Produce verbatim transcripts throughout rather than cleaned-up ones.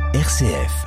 R C F.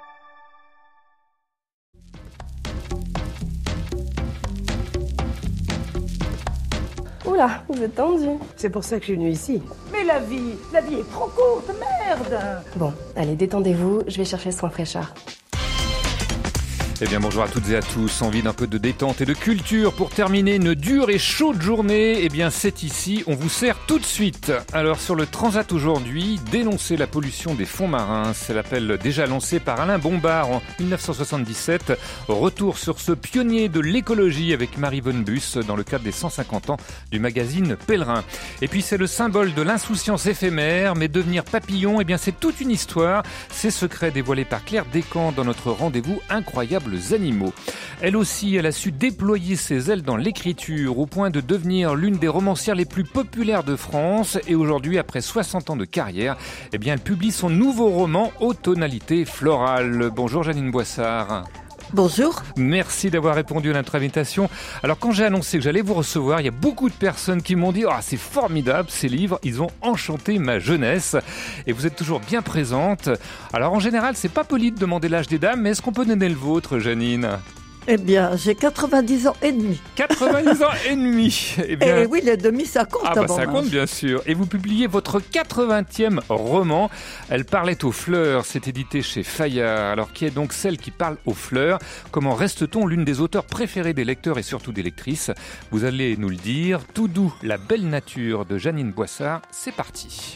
Oula, vous êtes tendu. C'est pour ça que je suis venue ici. Mais la vie, la vie est trop courte, merde. Bon, allez, détendez-vous, je vais chercher soin fraîcheur. Eh bien bonjour à toutes et à tous, envie d'un peu de détente et de culture pour terminer une dure et chaude journée. Eh bien c'est ici, on vous sert tout de suite. Alors sur le Transat aujourd'hui, dénoncer la pollution des fonds marins, c'est l'appel déjà lancé par Alain Bombard en dix-neuf cent soixante-dix-sept. Retour sur ce pionnier de l'écologie avec Marie Von Buss dans le cadre des cent cinquante ans du magazine Pèlerin. Et puis c'est le symbole de l'insouciance éphémère, mais devenir papillon, eh bien c'est toute une histoire. Ces secrets dévoilés par Claire Descamps dans notre rendez-vous incroyable animaux. Elle aussi, elle a su déployer ses ailes dans l'écriture au point de devenir l'une des romancières les plus populaires de France et aujourd'hui, après soixante ans de carrière, eh bien, elle publie son nouveau roman aux tonalités florales. Bonjour Janine Boissard. Bonjour. Merci d'avoir répondu à notre invitation. Alors quand j'ai annoncé que j'allais vous recevoir, il y a beaucoup de personnes qui m'ont dit « Ah, c'est formidable ces livres, ils ont enchanté ma jeunesse ». Et vous êtes toujours bien présente. Alors en général, c'est pas poli de demander l'âge des dames, mais est-ce qu'on peut donner le vôtre, Janine ? Eh bien, j'ai quatre-vingt-dix ans et demi. quatre-vingt-dix ans et demi. Eh bien... Et oui, les demi, ça compte. Ah bah ça compte, bien sûr. Et vous publiez votre quatre-vingtième roman. Elle parlait aux fleurs. C'est édité chez Fayard. Alors, qui est donc celle qui parle aux fleurs ? Comment reste-t-on l'une des auteurs préférées des lecteurs et surtout des lectrices ? Vous allez nous le dire. Tout doux, la belle nature de Janine Boissard. C'est parti.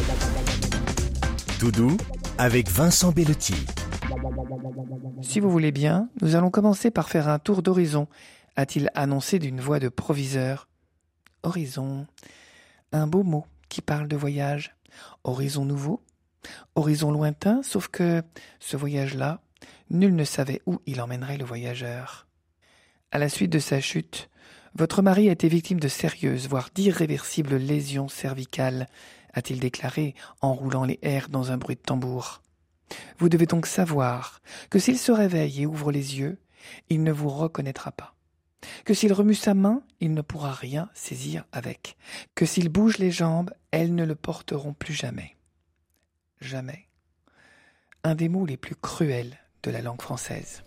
Tout doux avec Vincent Bellotti. Si vous voulez bien, nous allons commencer par faire un tour d'horizon, a-t-il annoncé d'une voix de proviseur. Horizon, un beau mot qui parle de voyage. Horizon nouveau, horizon lointain, sauf que ce voyage-là, nul ne savait où il emmènerait le voyageur. À la suite de sa chute, votre mari a été victime de sérieuses, voire d'irréversibles lésions cervicales, a-t-il déclaré en roulant les airs dans un bruit de tambour. Vous devez donc savoir que s'il se réveille et ouvre les yeux, il ne vous reconnaîtra pas. Que s'il remue sa main, il ne pourra rien saisir avec. Que s'il bouge les jambes, elles ne le porteront plus jamais. Jamais. Un des mots les plus cruels de la langue française.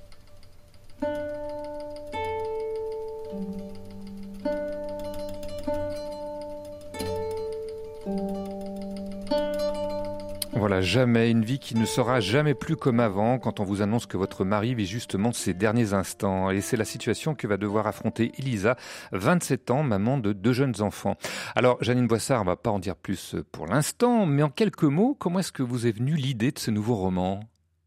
Voilà, jamais, une vie qui ne sera jamais plus comme avant quand on vous annonce que votre mari vit justement ses derniers instants. Et c'est la situation que va devoir affronter Elisa, vingt-sept ans, maman de deux jeunes enfants. Alors, Janine Boissard, on ne va pas en dire plus pour l'instant, mais en quelques mots, comment est-ce que vous est venue l'idée de ce nouveau roman ?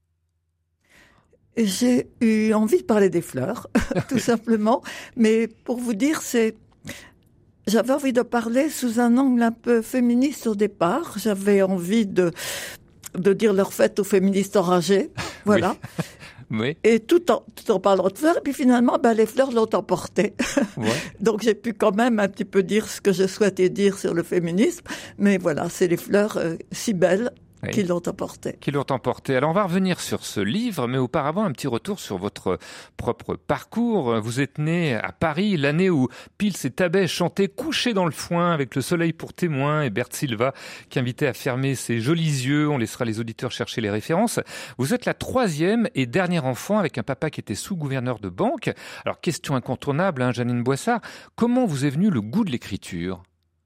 J'ai eu envie de parler des fleurs, tout simplement. Mais pour vous dire, c'est... J'avais envie de parler sous un angle un peu féministe au départ. J'avais envie de, de dire leur fête aux féministes enragées. Voilà. Oui. Oui. Et tout en, tout en parlant de fleurs. Et puis finalement, ben, les fleurs l'ont emporté. Ouais. Donc j'ai pu quand même un petit peu dire ce que je souhaitais dire sur le féminisme. Mais voilà, c'est les fleurs euh, si belles. Oui. Qui l'ont emporté. Qui l'ont emporté. Alors on va revenir sur ce livre, mais auparavant un petit retour sur votre propre parcours. Vous êtes né à Paris, l'année où Pils et Tabet chantaient couchés dans le foin avec le soleil pour témoin et Bert Silva qui invitait à fermer ses jolis yeux. On laissera les auditeurs chercher les références. Vous êtes la troisième et dernière enfant avec un papa qui était sous-gouverneur de banque. Alors question incontournable, hein, Janine Boissard, comment vous est venu le goût de l'écriture ?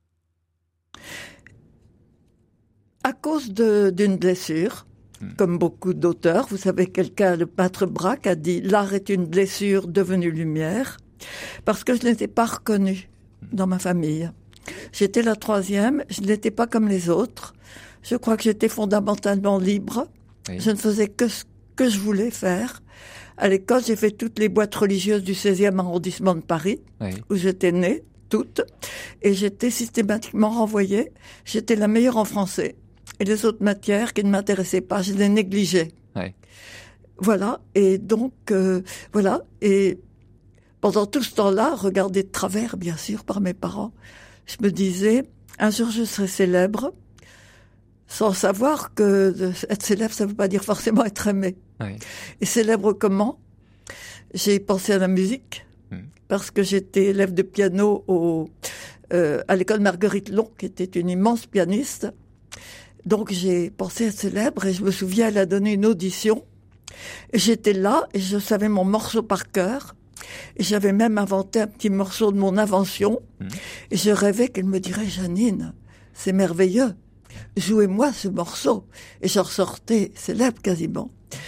À cause de, d'une blessure, mmh. comme beaucoup d'auteurs, vous savez, quelqu'un, le peintre Braque, a dit « L'art est une blessure devenue lumière », parce que je n'étais pas reconnue dans ma famille. J'étais la troisième, je n'étais pas comme les autres. Je crois que j'étais fondamentalement libre. Oui. Je ne faisais que ce que je voulais faire. À l'école, j'ai fait toutes les boîtes religieuses du seizième arrondissement de Paris, oui. où j'étais née, toutes, et j'étais systématiquement renvoyée. J'étais la meilleure en français. Et les autres matières qui ne m'intéressaient pas, je les négligeais. Ouais. Voilà, et donc, euh, voilà, et pendant tout ce temps-là, regardé de travers, bien sûr, par mes parents, je me disais, un jour je serai célèbre, sans savoir que être célèbre, ça ne veut pas dire forcément être aimé. Ouais. Et célèbre comment ? J'ai pensé à la musique, mmh. parce que j'étais élève de piano au, euh, à l'école Marguerite Long, qui était une immense pianiste. Donc j'ai pensé à être célèbre et je me souviens, elle a donné une audition. Et j'étais là et je savais mon morceau par cœur. Et j'avais même inventé un petit morceau de mon invention. Mmh. Et je rêvais qu'elle me dirait, Janine, c'est merveilleux. Jouez-moi ce morceau. Et j'en ressortais célèbre quasiment.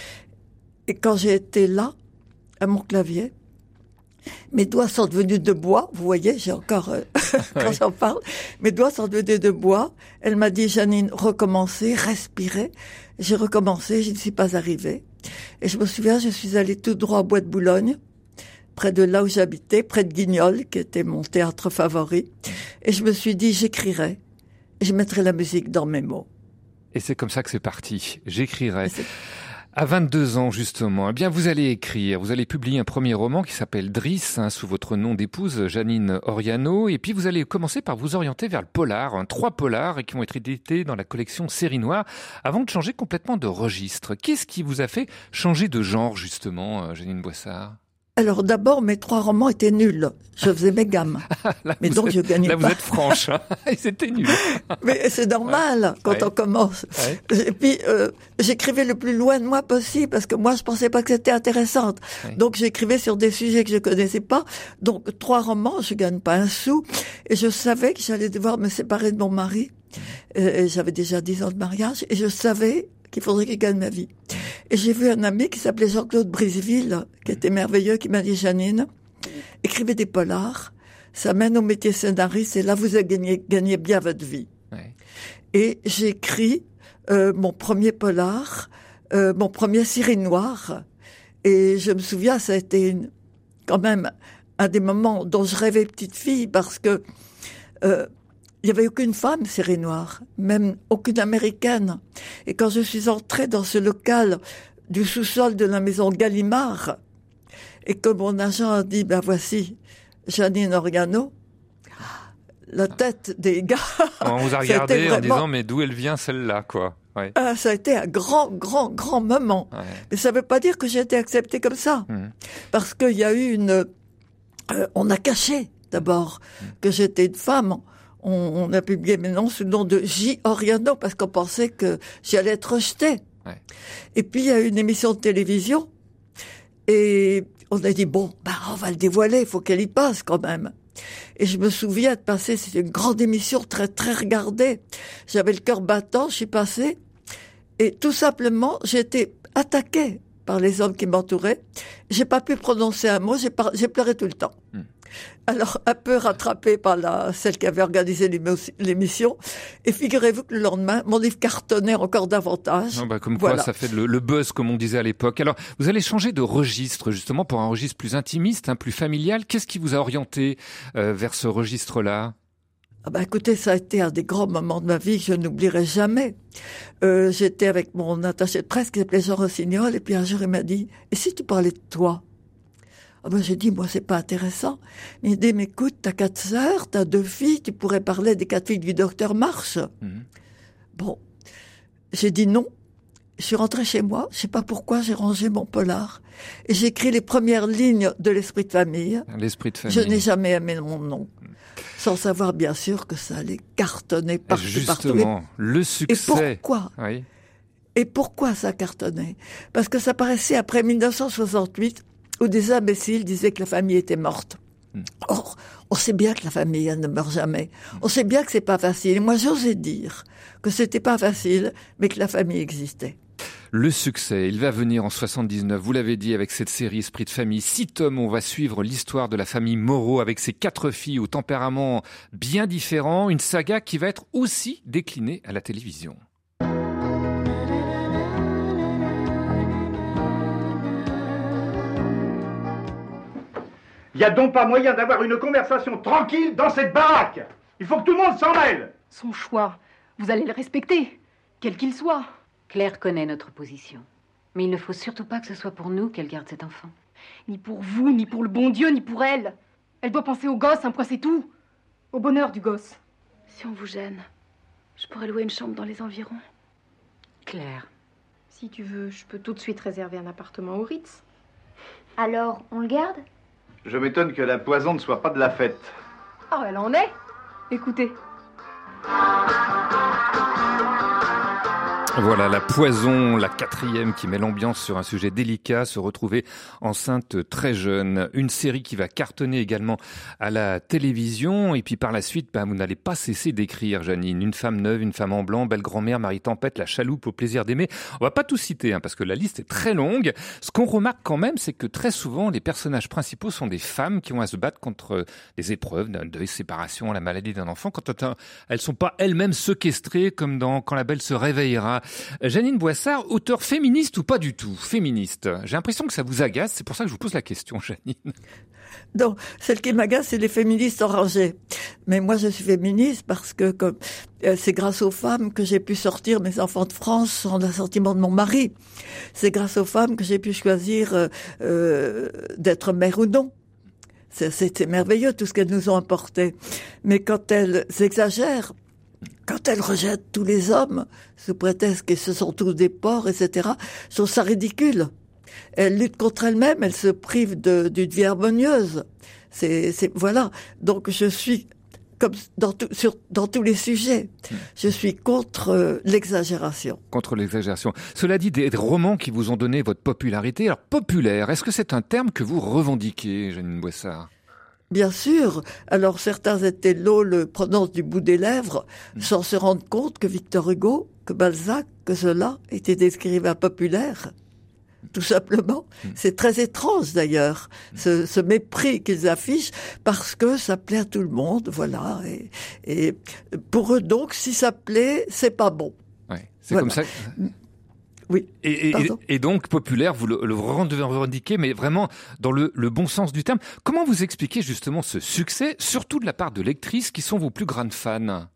Et quand j'ai été là, à mon clavier, mes doigts sont devenus de bois. Vous voyez, j'ai encore, euh, quand oui. j'en parle, mes doigts sont devenus de bois. Elle m'a dit, Janine, recommencez, respirez. J'ai recommencé, je ne suis pas arrivée. Et je me souviens, je suis allée tout droit au Bois de Boulogne, près de là où j'habitais, près de Guignol, qui était mon théâtre favori. Et je me suis dit, j'écrirai. Et je mettrai la musique dans mes mots. Et c'est comme ça que c'est parti. J'écrirai. À vingt-deux ans, justement, eh bien, vous allez écrire. Vous allez publier un premier roman qui s'appelle Driss, hein, sous votre nom d'épouse, Janine Oriano. Et puis, vous allez commencer par vous orienter vers le polar. Hein, trois polars qui vont être édités dans la collection Série Noire avant de changer complètement de registre. Qu'est-ce qui vous a fait changer de genre, justement, Janine Boissard ? Alors d'abord, mes trois romans étaient nuls. Je faisais mes gammes. là, mais donc êtes, je gagnais là, pas. Là, vous êtes franche. Hein. C'était nul. Mais c'est normal ouais. quand ouais. on commence. Ouais. Et puis, euh, j'écrivais le plus loin de moi possible parce que moi, je pensais pas que c'était intéressant. Ouais. Donc, j'écrivais sur des sujets que je connaissais pas. Donc, trois romans, je gagne pas un sou. Et je savais que j'allais devoir me séparer de mon mari. Et j'avais déjà dix ans de mariage. Et je savais qu'il faudrait qu'il gagne ma vie. Et j'ai vu un ami qui s'appelait Jean-Claude Briseville, qui était merveilleux, qui m'a dit, Janine, écrivez des polars, ça mène au métier scénariste, et là, vous gagnez, gagnez bien votre vie. Ouais. Et j'ai écrit euh, mon premier polar, euh, mon premier Série Noire, et je me souviens, ça a été une, quand même un des moments dont je rêvais petite fille, parce que euh, il n'y avait aucune femme Série Noire, même aucune américaine. Et quand je suis entrée dans ce local du sous-sol de la maison Gallimard, et que mon agent a dit, ben voici, Janine Oriano, la tête des gars... On vous a regardé vraiment... en disant, mais d'où elle vient celle-là, quoi. Ouais. Ah, ça a été un grand, grand, grand moment. Ouais. Mais ça ne veut pas dire que j'ai été acceptée comme ça. Mmh. Parce qu'il y a eu une... Euh, on a caché, d'abord, mmh. que j'étais une femme. On, on a publié mes noms sous le nom de J. Oriano parce qu'on pensait que j'allais être rejetée. Ouais. Et puis, il y a eu une émission de télévision et on a dit, bon, bah, on va le dévoiler, il faut qu'elle y passe quand même. Et je me souviens de passer, c'était une grande émission très, très regardée. J'avais le cœur battant, je suis passée et tout simplement, j'ai été attaquée par les hommes qui m'entouraient. J'ai pas pu prononcer un mot, j'ai, par... j'ai pleuré tout le temps. Mmh. Alors, un peu rattrapée par la, celle qui avait organisé l'émission. Et figurez-vous que le lendemain, mon livre cartonnait encore davantage. Non, bah, comme voilà. quoi, ça fait le, le buzz, comme on disait à l'époque. Alors, vous allez changer de registre, justement, pour un registre plus intimiste, hein, plus familial. Qu'est-ce qui vous a orienté euh, vers ce registre-là ? Ah bah écoutez, ça a été un des grands moments de ma vie que je n'oublierai jamais. Euh, j'étais avec mon attaché de presse qui s'appelait Jean Rossignol, et puis un jour il m'a dit « Et si tu parlais de toi ?» Ah ben j'ai dit, moi, c'est pas intéressant. Il m'a dit, mais écoute, t'as quatre sœurs, t'as deux filles, tu pourrais parler des quatre filles du docteur Marsh. Mmh. Bon. J'ai dit non. Je suis rentrée chez moi. Je sais pas pourquoi j'ai rangé mon polar. Et j'ai écrit les premières lignes de l'esprit de famille. L'esprit de famille. Je n'ai jamais aimé mon nom. Mmh. Sans savoir, bien sûr, que ça allait cartonner partout. Justement, partout. le succès. Et pourquoi? Oui. Et pourquoi ça cartonnait? Parce que ça paraissait après dix-neuf cent soixante-huit, où des imbéciles disaient que la famille était morte. Mmh. Or, on sait bien que la famille, elle ne meurt jamais. Mmh. On sait bien que c'est pas facile. Et moi, j'osais dire que c'était pas facile, mais que la famille existait. Le succès, il va venir en soixante-dix-neuf, vous l'avez dit, avec cette série Esprit de famille. Six tomes, on va suivre l'histoire de la famille Moreau avec ses quatre filles au tempérament bien différent. Une saga qui va être aussi déclinée à la télévision. Il n'y a donc pas moyen d'avoir une conversation tranquille dans cette baraque. Il faut que tout le monde s'en mêle. Son choix, vous allez le respecter, quel qu'il soit. Claire connaît notre position. Mais il ne faut surtout pas que ce soit pour nous qu'elle garde cet enfant. Ni pour vous, ni pour le bon Dieu, ni pour elle. Elle doit penser au gosse, un point c'est tout. Au bonheur du gosse. Si on vous gêne, je pourrais louer une chambre dans les environs. Claire. Si tu veux, je peux tout de suite réserver un appartement au Ritz. Alors, on le garde ? Je m'étonne que la poison ne soit pas de la fête. Ah, elle en est. Écoutez. Voilà, La Poison, la quatrième qui met l'ambiance sur un sujet délicat, se retrouver enceinte très jeune. Une série qui va cartonner également à la télévision. Et puis par la suite, ben, vous n'allez pas cesser d'écrire, Janine. Une femme neuve, une femme en blanc, Belle grand-mère, Marie Tempête, La chaloupe, Au plaisir d'aimer. On va pas tout citer, hein, parce que la liste est très longue. Ce qu'on remarque quand même, c'est que très souvent, les personnages principaux sont des femmes qui ont à se battre contre des épreuves, de séparation, la maladie d'un enfant, quand elles sont pas elles-mêmes séquestrées, comme dans Quand la belle se réveillera. Janine Boissard, auteure féministe ou pas du tout? Féministe. J'ai l'impression que ça vous agace, c'est pour ça que je vous pose la question, Janine. Non, celle qui m'agace, c'est les féministes enragées. Mais moi, je suis féministe parce que comme, euh, c'est grâce aux femmes que j'ai pu sortir mes enfants de France sans l'assentiment de mon mari. C'est grâce aux femmes que j'ai pu choisir euh, euh, d'être mère ou non. C'est, c'est merveilleux tout ce qu'elles nous ont apporté. Mais quand elles exagèrent, quand elles rejettent tous les hommes, sous prétexte que ce sont tous des porcs, et cetera, je trouve ça ridicule. Elles luttent contre elles-mêmes, elles se privent de, d'une vie harmonieuse. C'est, c'est, voilà. Donc je suis, comme dans, tout, sur, dans tous les sujets, je suis contre euh, l'exagération. Contre l'exagération. Cela dit, des, des romans qui vous ont donné votre popularité. Alors, populaire, est-ce que c'est un terme que vous revendiquez, Janine Boissard? Bien sûr. Alors certains étaient l'eau le prononce du bout des lèvres, mmh. sans se rendre compte que Victor Hugo, que Balzac, que Zola étaient des écrivains populaires. Tout simplement. Mmh. C'est très étrange d'ailleurs, mmh. ce, ce mépris qu'ils affichent, parce que ça plaît à tout le monde, voilà. Et, et pour eux donc, si ça plaît, c'est pas bon. Ouais, c'est voilà. comme ça. Oui. Et, et, et donc populaire, vous le, le revendiquez, mais vraiment dans le, le bon sens du terme. Comment vous expliquez justement ce succès, surtout de la part de lectrices qui sont vos plus grandes fans?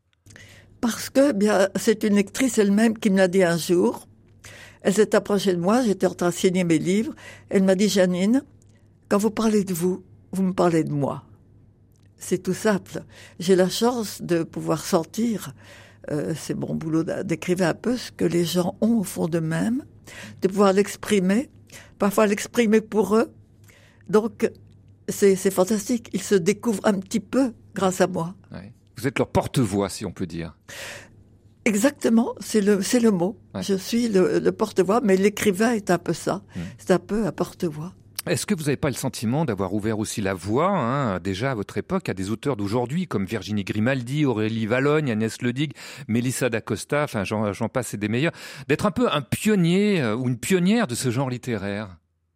Parce que bien, c'est une lectrice elle-même qui me l'a dit un jour. Elle s'est approchée de moi, j'étais en train de signer mes livres. Elle m'a dit, Janine, quand vous parlez de vous, vous me parlez de moi. C'est tout simple. J'ai la chance de pouvoir sentir, euh, c'est mon boulot d'écrire un peu ce que les gens ont au fond d'eux-mêmes, de pouvoir l'exprimer, parfois l'exprimer pour eux. Donc, c'est, c'est fantastique. Ils se découvrent un petit peu grâce à moi. Ouais. Vous êtes leur porte-voix, si on peut dire. Exactement, c'est le c'est le mot. Ouais. Je suis le, le porte-voix, mais l'écrivain est un peu ça. Mmh. C'est un peu un porte-voix. Est-ce que vous n'avez pas le sentiment d'avoir ouvert aussi la voie, hein, déjà à votre époque, à des auteurs d'aujourd'hui comme Virginie Grimaldi, Aurélie Vallogne, Agnès Ledig, Mélissa d'Acosta, enfin j'en, j'en passe et des meilleurs, d'être un peu un pionnier euh, ou une pionnière de ce genre littéraire?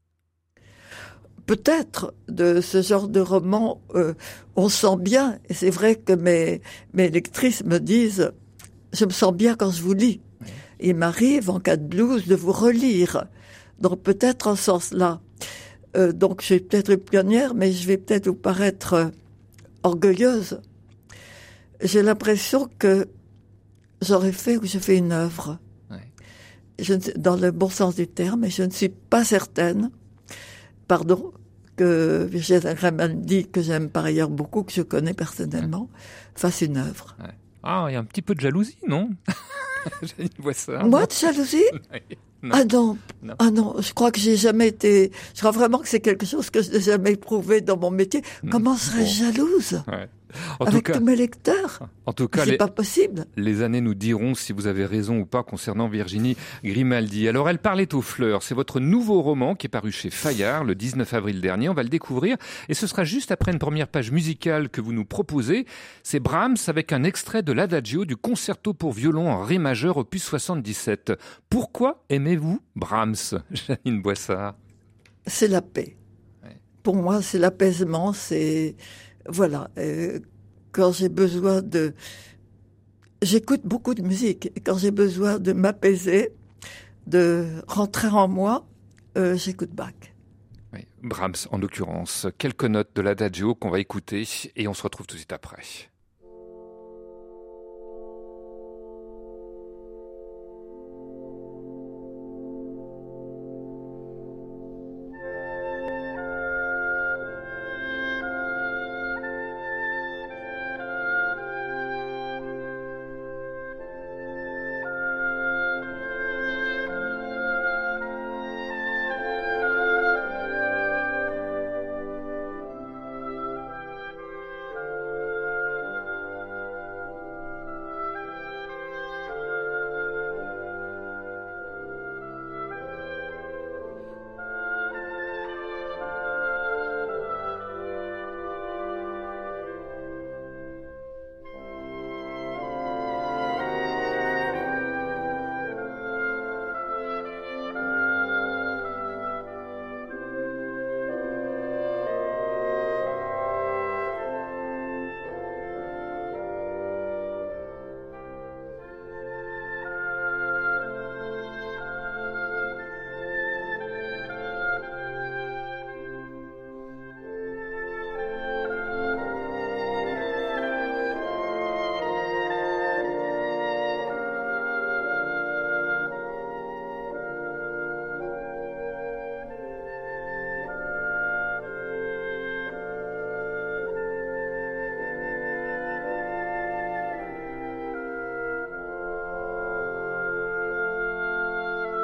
Peut-être de ce genre de roman, euh, on sent bien, et c'est vrai que mes mes lectrices me disent, je me sens bien quand je vous lis. Oui. Il m'arrive, en cas de blues, de vous relire. Donc peut-être en ce sens-là. Euh, donc je suis peut-être une pionnière, mais je vais peut-être vous paraître euh, orgueilleuse. J'ai l'impression que j'aurais fait ou je fais une œuvre. Oui. Je ne, dans le bon sens du terme, et je ne suis pas certaine, pardon, que Virginie Grimaldi, que j'aime par ailleurs beaucoup, que je connais personnellement, oui. fasse une œuvre. Oui. Ah, il y a un petit peu de jalousie, non? Janine Boissard. Moi, de jalousie? Non. Ah non, non, ah non, je crois que j'ai jamais été... Je crois vraiment que c'est quelque chose que je n'ai jamais éprouvé dans mon métier. Mmh. Comment serais-je bon. jalouse ouais. en Avec tout cas, tous mes lecteurs? En tout cas, c'est les, pas possible. Les années nous diront si vous avez raison ou pas concernant Virginie Grimaldi. Alors, Elle parlait aux fleurs. C'est votre nouveau roman qui est paru chez Fayard le dix-neuf avril dernier. On va le découvrir. Et ce sera juste après une première page musicale que vous nous proposez. C'est Brahms avec un extrait de l'Adagio du concerto pour violon en ré majeur opus soixante-dix-sept. Pourquoi aimez-vous Brahms, Janine Boissard? C'est la paix. Ouais. Pour moi, c'est l'apaisement. C'est... Voilà. Euh, quand j'ai besoin de... J'écoute beaucoup de musique. Et quand j'ai besoin de m'apaiser, de rentrer en moi, euh, j'écoute Bach. Oui, Brahms, en l'occurrence. Quelques notes de l'Adagio qu'on va écouter et on se retrouve tout de suite après.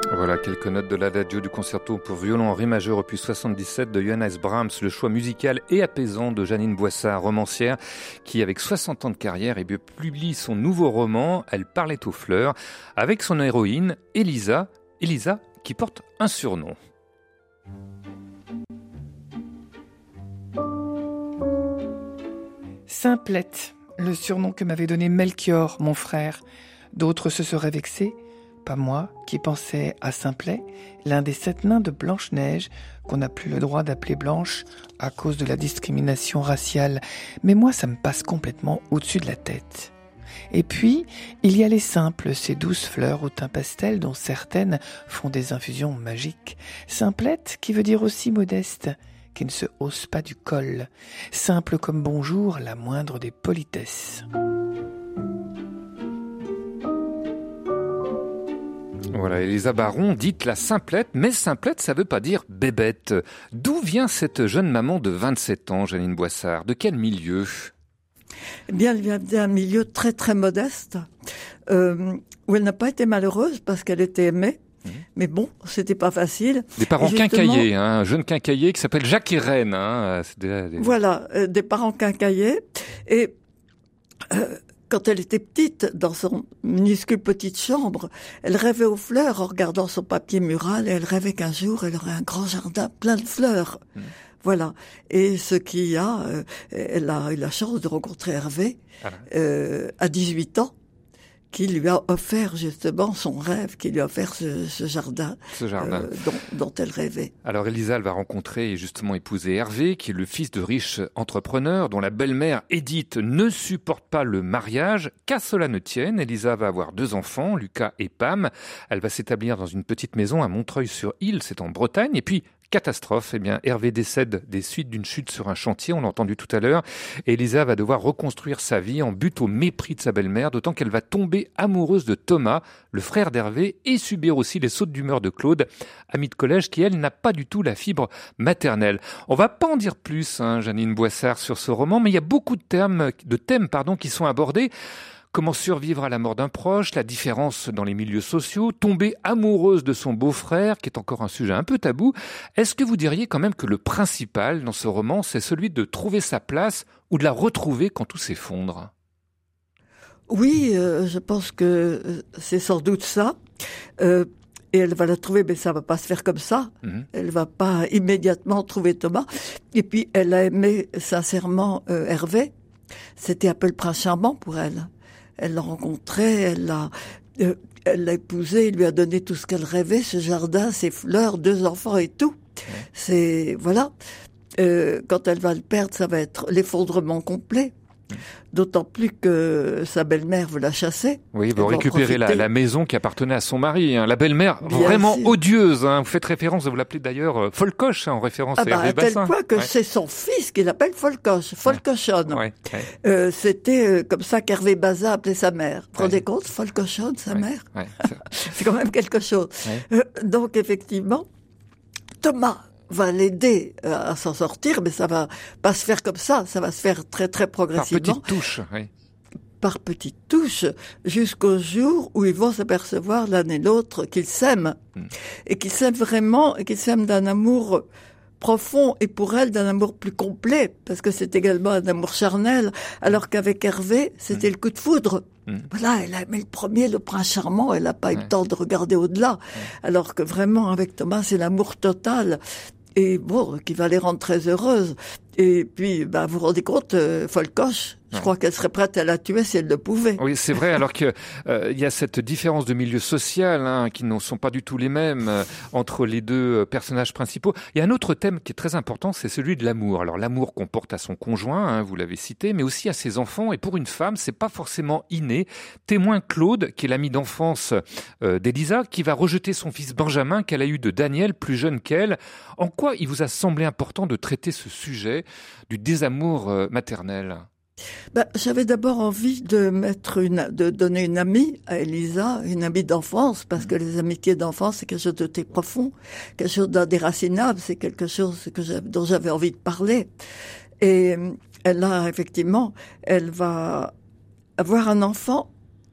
Voilà quelques notes de l'Adagio du concerto pour violon en ré majeur opus soixante-dix-sept de Johannes Brahms, le choix musical et apaisant de Jeanine Boissard, romancière qui, avec soixante ans de carrière, eh bien, publie son nouveau roman Elle parlait aux fleurs avec son héroïne Elisa, Elisa qui porte un surnom. Simplette, le surnom que m'avait donné Melchior, mon frère. D'autres se seraient vexés. Pas moi, qui pensais à Simplet, l'un des sept nains de Blanche-Neige, qu'on n'a plus le droit d'appeler Blanche à cause de la discrimination raciale. Mais moi, ça me passe complètement au-dessus de la tête. Et puis, il y a les simples, ces douces fleurs au teint pastel dont certaines font des infusions magiques. Simplette, qui veut dire aussi modeste, qui ne se hausse pas du col. Simple comme bonjour, la moindre des politesses. Voilà, Elisa Baron, dite la Simplette, mais Simplette, ça veut pas dire bébête. D'où vient cette jeune maman de vingt-sept ans, Jeanine Boissard? De quel milieu? Eh bien, elle vient d'un milieu très très modeste, euh, où elle n'a pas été malheureuse parce qu'elle était aimée. Mmh. Mais bon, c'était pas facile. Des parents justement, quincaillés, hein, un jeune quincaillé qui s'appelle Jacques Irène. Hein, c'est des, des... Voilà, euh, des parents quincaillés. Et euh, quand elle était petite, dans son minuscule petite chambre, elle rêvait aux fleurs en regardant son papier mural et elle rêvait qu'un jour, elle aurait un grand jardin plein de fleurs. Mmh. Voilà. Et ce qui a, euh, elle a eu la chance de rencontrer Hervé ah. euh, à dix-huit ans, qui lui a offert justement son rêve, qui lui a offert ce, ce jardin, ce jardin. Euh, dont, dont elle rêvait. Alors Elisa, elle va rencontrer et justement épouser Hervé, qui est le fils de riches entrepreneurs, dont la belle-mère Édith ne supporte pas le mariage. Qu'à cela ne tienne, Elisa va avoir deux enfants, Lucas et Pam. Elle va s'établir dans une petite maison à Montreuil-sur-Île, c'est en Bretagne. Et puis, catastrophe, eh bien, Hervé décède des suites d'une chute sur un chantier, on l'a entendu tout à l'heure. Et Elisa va devoir reconstruire sa vie en but au mépris de sa belle-mère, d'autant qu'elle va tomber amoureuse de Thomas, le frère d'Hervé, et subir aussi les sautes d'humeur de Claude, amie de collège, qui, elle, n'a pas du tout la fibre maternelle. On va pas en dire plus, hein, Jeanine Boissard, sur ce roman, mais il y a beaucoup de termes, de thèmes, pardon, qui sont abordés. Comment survivre à la mort d'un proche, la différence dans les milieux sociaux, tomber amoureuse de son beau-frère, qui est encore un sujet un peu tabou. Est-ce que vous diriez quand même que le principal dans ce roman, c'est celui de trouver sa place ou de la retrouver quand tout s'effondre? Oui, euh, je pense que c'est sans doute ça. Euh, et elle va la trouver, mais ça va pas se faire comme ça. Mmh. Elle va pas immédiatement trouver Thomas. Et puis, elle a aimé sincèrement euh, Hervé. C'était un peu le prince charmant pour elle. Elle l'a rencontré, elle l'a, euh, elle l'a épousé, il lui a donné tout ce qu'elle rêvait, ce jardin, ses fleurs, deux enfants et tout. Ouais. C'est, voilà. Euh, quand elle va le perdre, ça va être l'effondrement complet. D'autant plus que sa belle-mère veut la chasser. Oui, il veut récupérer la, la maison qui appartenait à son mari. Hein. La belle-mère, bien vraiment sûr. Odieuse. Hein. Vous faites référence, vous l'appelez d'ailleurs euh, Folcoche, hein, en référence ah à bah, Hervé Bassin. À tel point que ouais. c'est son fils qui l'appelle Folcoche, Folcochonne. Ouais. Ouais. Euh, c'était euh, comme ça qu'Hervé Bazin appelait sa mère. Vous vous rendez compte, Folcochonne, sa ouais. mère ouais. C'est quand même quelque chose. Ouais. Euh, donc effectivement, Thomas va l'aider à s'en sortir, mais ça va pas se faire comme ça, ça va se faire très très progressivement. Par petites touches, oui. Par petites touches, jusqu'au jour où ils vont s'apercevoir l'un et l'autre qu'ils s'aiment. Mm. Et qu'ils s'aiment vraiment, et qu'ils s'aiment d'un amour profond, et pour elle d'un amour plus complet, parce que c'est également un amour charnel, alors qu'avec Hervé, c'était mm. le coup de foudre. Mmh. Voilà, elle a aimé le premier, le prince charmant, elle n'a pas ouais. eu le temps de regarder au-delà. Ouais. Alors que vraiment, avec Thomas, c'est l'amour total. Et bon, qui va les rendre très heureuses. Et puis, bah, vous vous rendez compte, euh, Folcoche, je ouais. crois qu'elle serait prête à la tuer si elle le pouvait. Oui, c'est vrai, alors que euh, il y a cette différence de milieu social, hein, qui ne sont pas du tout les mêmes euh, entre les deux euh, personnages principaux. Il y a un autre thème qui est très important, c'est celui de l'amour. Alors, l'amour qu'on porte à son conjoint, hein, vous l'avez cité, mais aussi à ses enfants. Et pour une femme, c'est pas forcément inné. Témoin Claude, qui est l'ami d'enfance euh, d'Elisa, qui va rejeter son fils Benjamin qu'elle a eu de Daniel, plus jeune qu'elle. En quoi il vous a semblé important de traiter ce sujet du désamour euh, maternel? Ben, j'avais d'abord envie de mettre une, de donner une amie à Elisa, une amie d'enfance, parce que les amitiés d'enfance, c'est quelque chose de très profond, quelque chose d'indéracinable, c'est quelque chose que j'avais, dont j'avais envie de parler. Et elle a, effectivement, elle va avoir un enfant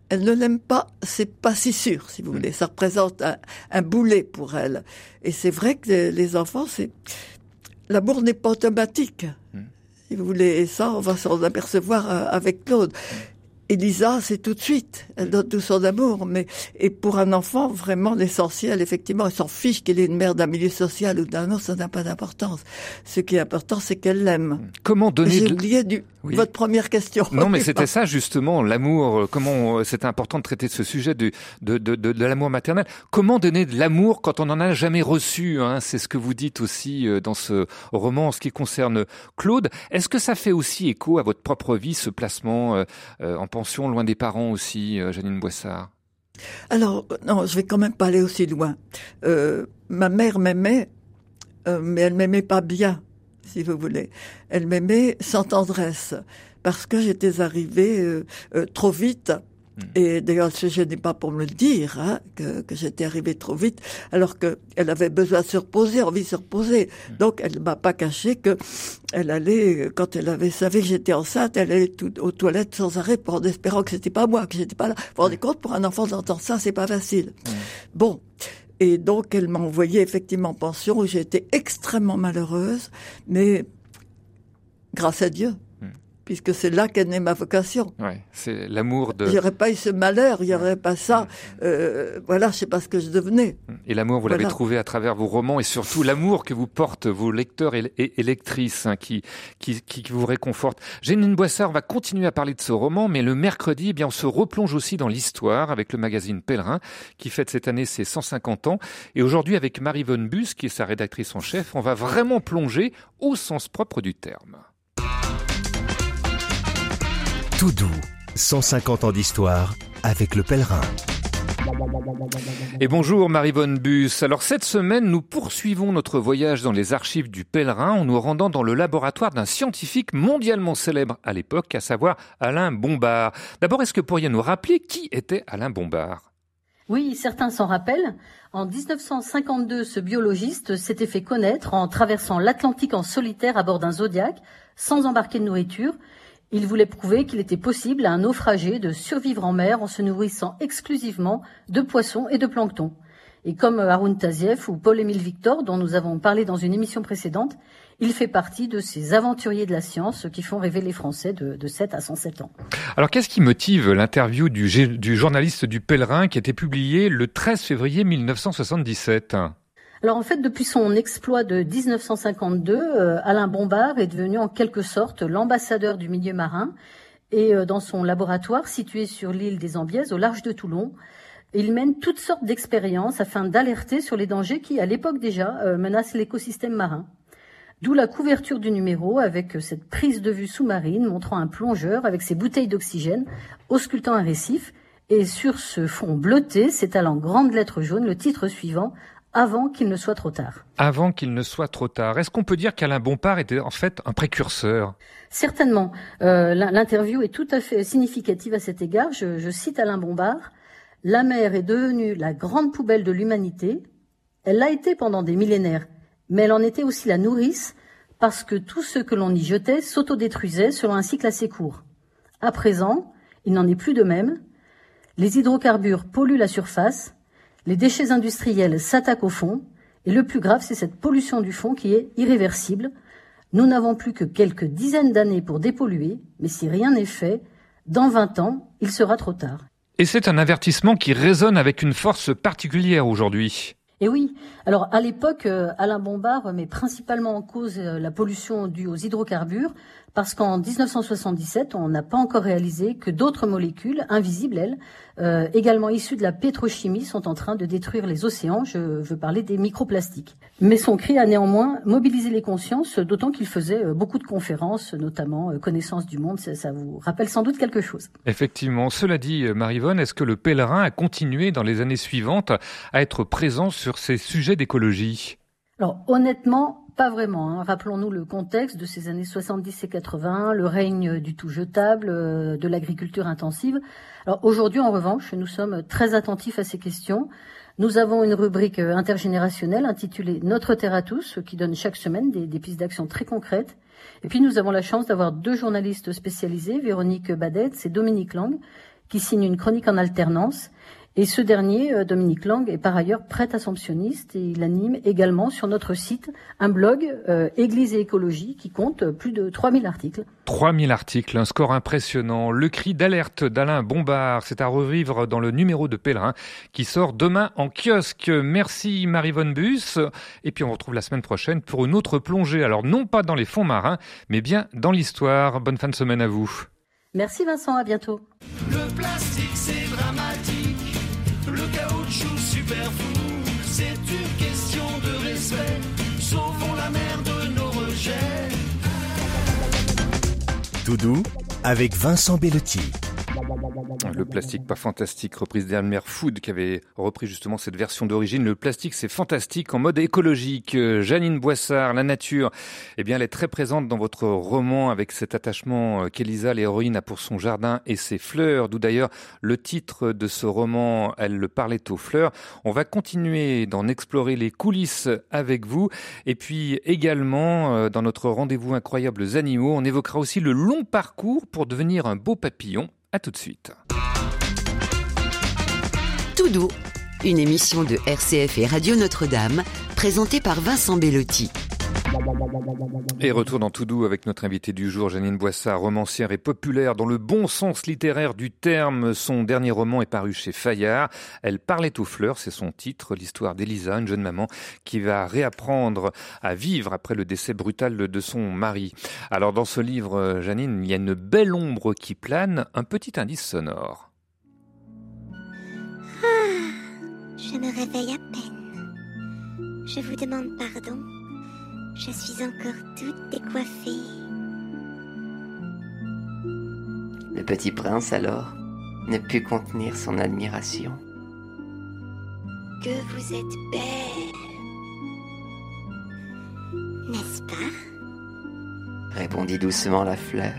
elle ne l'aime pas, c'est pas si sûr, si vous voulez. Ça représente un, un boulet pour elle. Et c'est vrai que les, les enfants, c'est l'amour n'est pas automatique. Mmh. Si vous voulez, et ça, on va s'en apercevoir euh, avec Claude. Elisa, c'est tout de suite. Elle donne tout son amour, mais, et pour un enfant, vraiment, l'essentiel, effectivement, elle s'en fiche qu'il ait une mère d'un milieu social ou d'un autre, ça n'a pas d'importance. Ce qui est important, c'est qu'elle l'aime. Comment donner J'ai de... oublié du... oui. votre première question. Non, mais c'était ça, justement, l'amour. Comment, c'était important de traiter de ce sujet de, de, de, de, de l'amour maternel. Comment donner de l'amour quand on n'en a jamais reçu, hein? C'est ce que vous dites aussi dans ce roman en ce qui concerne Claude. Est-ce que ça fait aussi écho à votre propre vie, ce placement euh, en pension, loin des parents aussi, euh, Jeannine Boissard? Alors, non, je vais quand même pas aller aussi loin. Euh, ma mère m'aimait, euh, mais elle m'aimait pas bien, si vous voulez. Elle m'aimait sans tendresse, parce que j'étais arrivée euh, euh, trop vite. Mmh. Et d'ailleurs, elle se gênait pas pour me le dire, hein, que, que j'étais arrivée trop vite, alors que elle avait besoin de se reposer, envie de se reposer. Mmh. Donc, elle m'a pas caché que elle allait, quand elle avait savait que j'étais enceinte, elle allait tout, aux toilettes sans arrêt, en espérant que c'était pas moi, que j'étais pas là. Vous vous rendez compte, pour un enfant d'entendre ça, c'est pas facile. Mmh. Bon. Et donc, elle m'a envoyé effectivement en pension où j'ai été extrêmement malheureuse, mais grâce à Dieu. Puisque c'est là qu'est née ma vocation. Ouais, c'est l'amour de... Il n'y aurait pas eu ce malheur, il n'y aurait pas ça. Euh, voilà, je sais pas ce que je devenais. Et l'amour, vous voilà. l'avez trouvé à travers vos romans et surtout l'amour que vous portent vos lecteurs et, et, et lectrices hein, qui, qui, qui vous réconfortent. Jeannine Boissard va continuer à parler de ce roman, mais le mercredi, eh bien, on se replonge aussi dans l'histoire avec le magazine Pèlerin qui fête cette année ses cent cinquante ans. Et aujourd'hui, avec Maryvonne Busse, qui est sa rédactrice en chef, on va vraiment plonger au sens propre du terme. Tout doux, cent cinquante ans d'histoire avec le Pèlerin. Et bonjour Maryvonne Busse. Alors cette semaine, nous poursuivons notre voyage dans les archives du Pèlerin en nous rendant dans le laboratoire d'un scientifique mondialement célèbre à l'époque, à savoir Alain Bombard. D'abord, est-ce que vous pourriez nous rappeler qui était Alain Bombard ? Oui, certains s'en rappellent. En dix-neuf cent cinquante-deux, ce biologiste s'était fait connaître en traversant l'Atlantique en solitaire à bord d'un Zodiac, sans embarquer de nourriture. Il voulait prouver qu'il était possible à un naufragé de survivre en mer en se nourrissant exclusivement de poissons et de plancton. Et comme Haroun Tazieff ou Paul-Émile Victor, dont nous avons parlé dans une émission précédente, il fait partie de ces aventuriers de la science qui font rêver les Français de, de sept à cent sept ans. Alors qu'est-ce qui motive l'interview du, du journaliste du Pèlerin qui a été publiée le treize février mille neuf cent soixante-dix-sept ? Alors en fait, depuis son exploit de dix-neuf cent cinquante-deux, euh, Alain Bombard est devenu en quelque sorte l'ambassadeur du milieu marin. Et euh, dans son laboratoire situé sur l'île des Ambiaises, au large de Toulon, il mène toutes sortes d'expériences afin d'alerter sur les dangers qui, à l'époque déjà, euh, menacent l'écosystème marin. D'où la couverture du numéro avec euh, cette prise de vue sous-marine montrant un plongeur avec ses bouteilles d'oxygène auscultant un récif. Et sur ce fond bleuté s'étale en grandes lettres jaunes le titre suivant « Avant qu'il ne soit trop tard ». Avant qu'il ne soit trop tard. Est-ce qu'on peut dire qu'Alain Bombard était en fait un précurseur ? Certainement. Euh, l'interview est tout à fait significative à cet égard. Je, je cite Alain Bombard. « La mer est devenue la grande poubelle de l'humanité. Elle l'a été pendant des millénaires, mais elle en était aussi la nourrice parce que tout ce que l'on y jetait s'autodétruisait selon un cycle assez court. À présent, il n'en est plus de même. Les hydrocarbures polluent la surface. Les déchets industriels s'attaquent au fond, et le plus grave, c'est cette pollution du fond qui est irréversible. Nous n'avons plus que quelques dizaines d'années pour dépolluer, mais si rien n'est fait, dans vingt ans, il sera trop tard. Et c'est un avertissement qui résonne avec une force particulière aujourd'hui. Et oui, alors à l'époque, Alain Bombard met principalement en cause la pollution due aux hydrocarbures, parce qu'en dix-neuf cent soixante-dix-sept, on n'a pas encore réalisé que d'autres molécules, invisibles elles, euh, également issues de la pétrochimie, sont en train de détruire les océans. Je veux parler des microplastiques. Mais son cri a néanmoins mobilisé les consciences, d'autant qu'il faisait beaucoup de conférences, notamment Connaissance du monde. Ça, ça vous rappelle sans doute quelque chose. Effectivement. Cela dit, Maryvonne, est-ce que le Pèlerin a continué dans les années suivantes à être présent sur ces sujets d'écologie ? Alors honnêtement, pas vraiment. Hein. Rappelons-nous le contexte de ces années soixante-dix et quatre-vingts, le règne du tout jetable, euh, de l'agriculture intensive. Alors aujourd'hui, en revanche, nous sommes très attentifs à ces questions. Nous avons une rubrique intergénérationnelle intitulée Notre Terre à tous, qui donne chaque semaine des, des pistes d'action très concrètes. Et puis nous avons la chance d'avoir deux journalistes spécialisés, Véronique Badetz et Dominique Lang, qui signe une chronique en alternance. Et ce dernier, Dominique Lang, est par ailleurs prêtre assomptionniste et il anime également sur notre site un blog euh, Église et écologie qui compte plus de trois mille articles. trois mille articles, un score impressionnant. Le cri d'alerte d'Alain Bombard, c'est à revivre dans le numéro de Pèlerin qui sort demain en kiosque. Merci Marie-Vonne Bus. Et puis on se retrouve la semaine prochaine pour une autre plongée. Alors non pas dans les fonds marins, mais bien dans l'histoire. Bonne fin de semaine à vous. Merci Vincent, à bientôt. Le plastique c'est dramatique. Le caoutchouc superflu, c'est une question de respect. Sauvons la mer de nos rejets. Tout doux avec Vincent Bellotti. Le plastique pas fantastique, reprise d'Elmer Food qui avait repris justement cette version d'origine. Le plastique c'est fantastique en mode écologique. Janine Boissard, la nature, eh bien elle est très présente dans votre roman avec cet attachement qu'Elisa, l'héroïne, a pour son jardin et ses fleurs, d'où d'ailleurs le titre de ce roman, Elle le parlait aux fleurs. On va continuer d'en explorer les coulisses avec vous et puis également dans notre rendez-vous Incroyables animaux, on évoquera aussi le long parcours pour devenir un beau papillon. À tout de suite. Tout doux, une émission de R C F et Radio Notre-Dame, présentée par Vincent Bellotti. Et retour dans Tout doux avec notre invitée du jour, Janine Boissard, romancière et populaire dans le bon sens littéraire du terme. Son dernier roman est paru chez Fayard. Elle parlait aux fleurs, c'est son titre, l'histoire d'Elisa, une jeune maman qui va réapprendre à vivre après le décès brutal de son mari. Alors dans ce livre, Janine, il y a une belle ombre qui plane, un petit indice sonore. Ah, je me réveille à peine. Je vous demande pardon. Je suis encore toute décoiffée. Le petit prince, alors, ne put contenir son admiration. Que vous êtes belle, n'est-ce pas? Répondit doucement la fleur.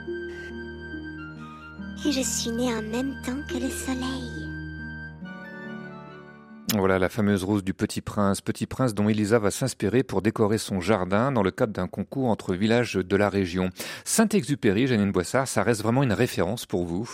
Et je suis née en même temps que le soleil. Voilà la fameuse rose du Petit Prince, Petit Prince dont Elisa va s'inspirer pour décorer son jardin dans le cadre d'un concours entre villages de la région. Saint-Exupéry, Janine Boissard, ça reste vraiment une référence pour vous?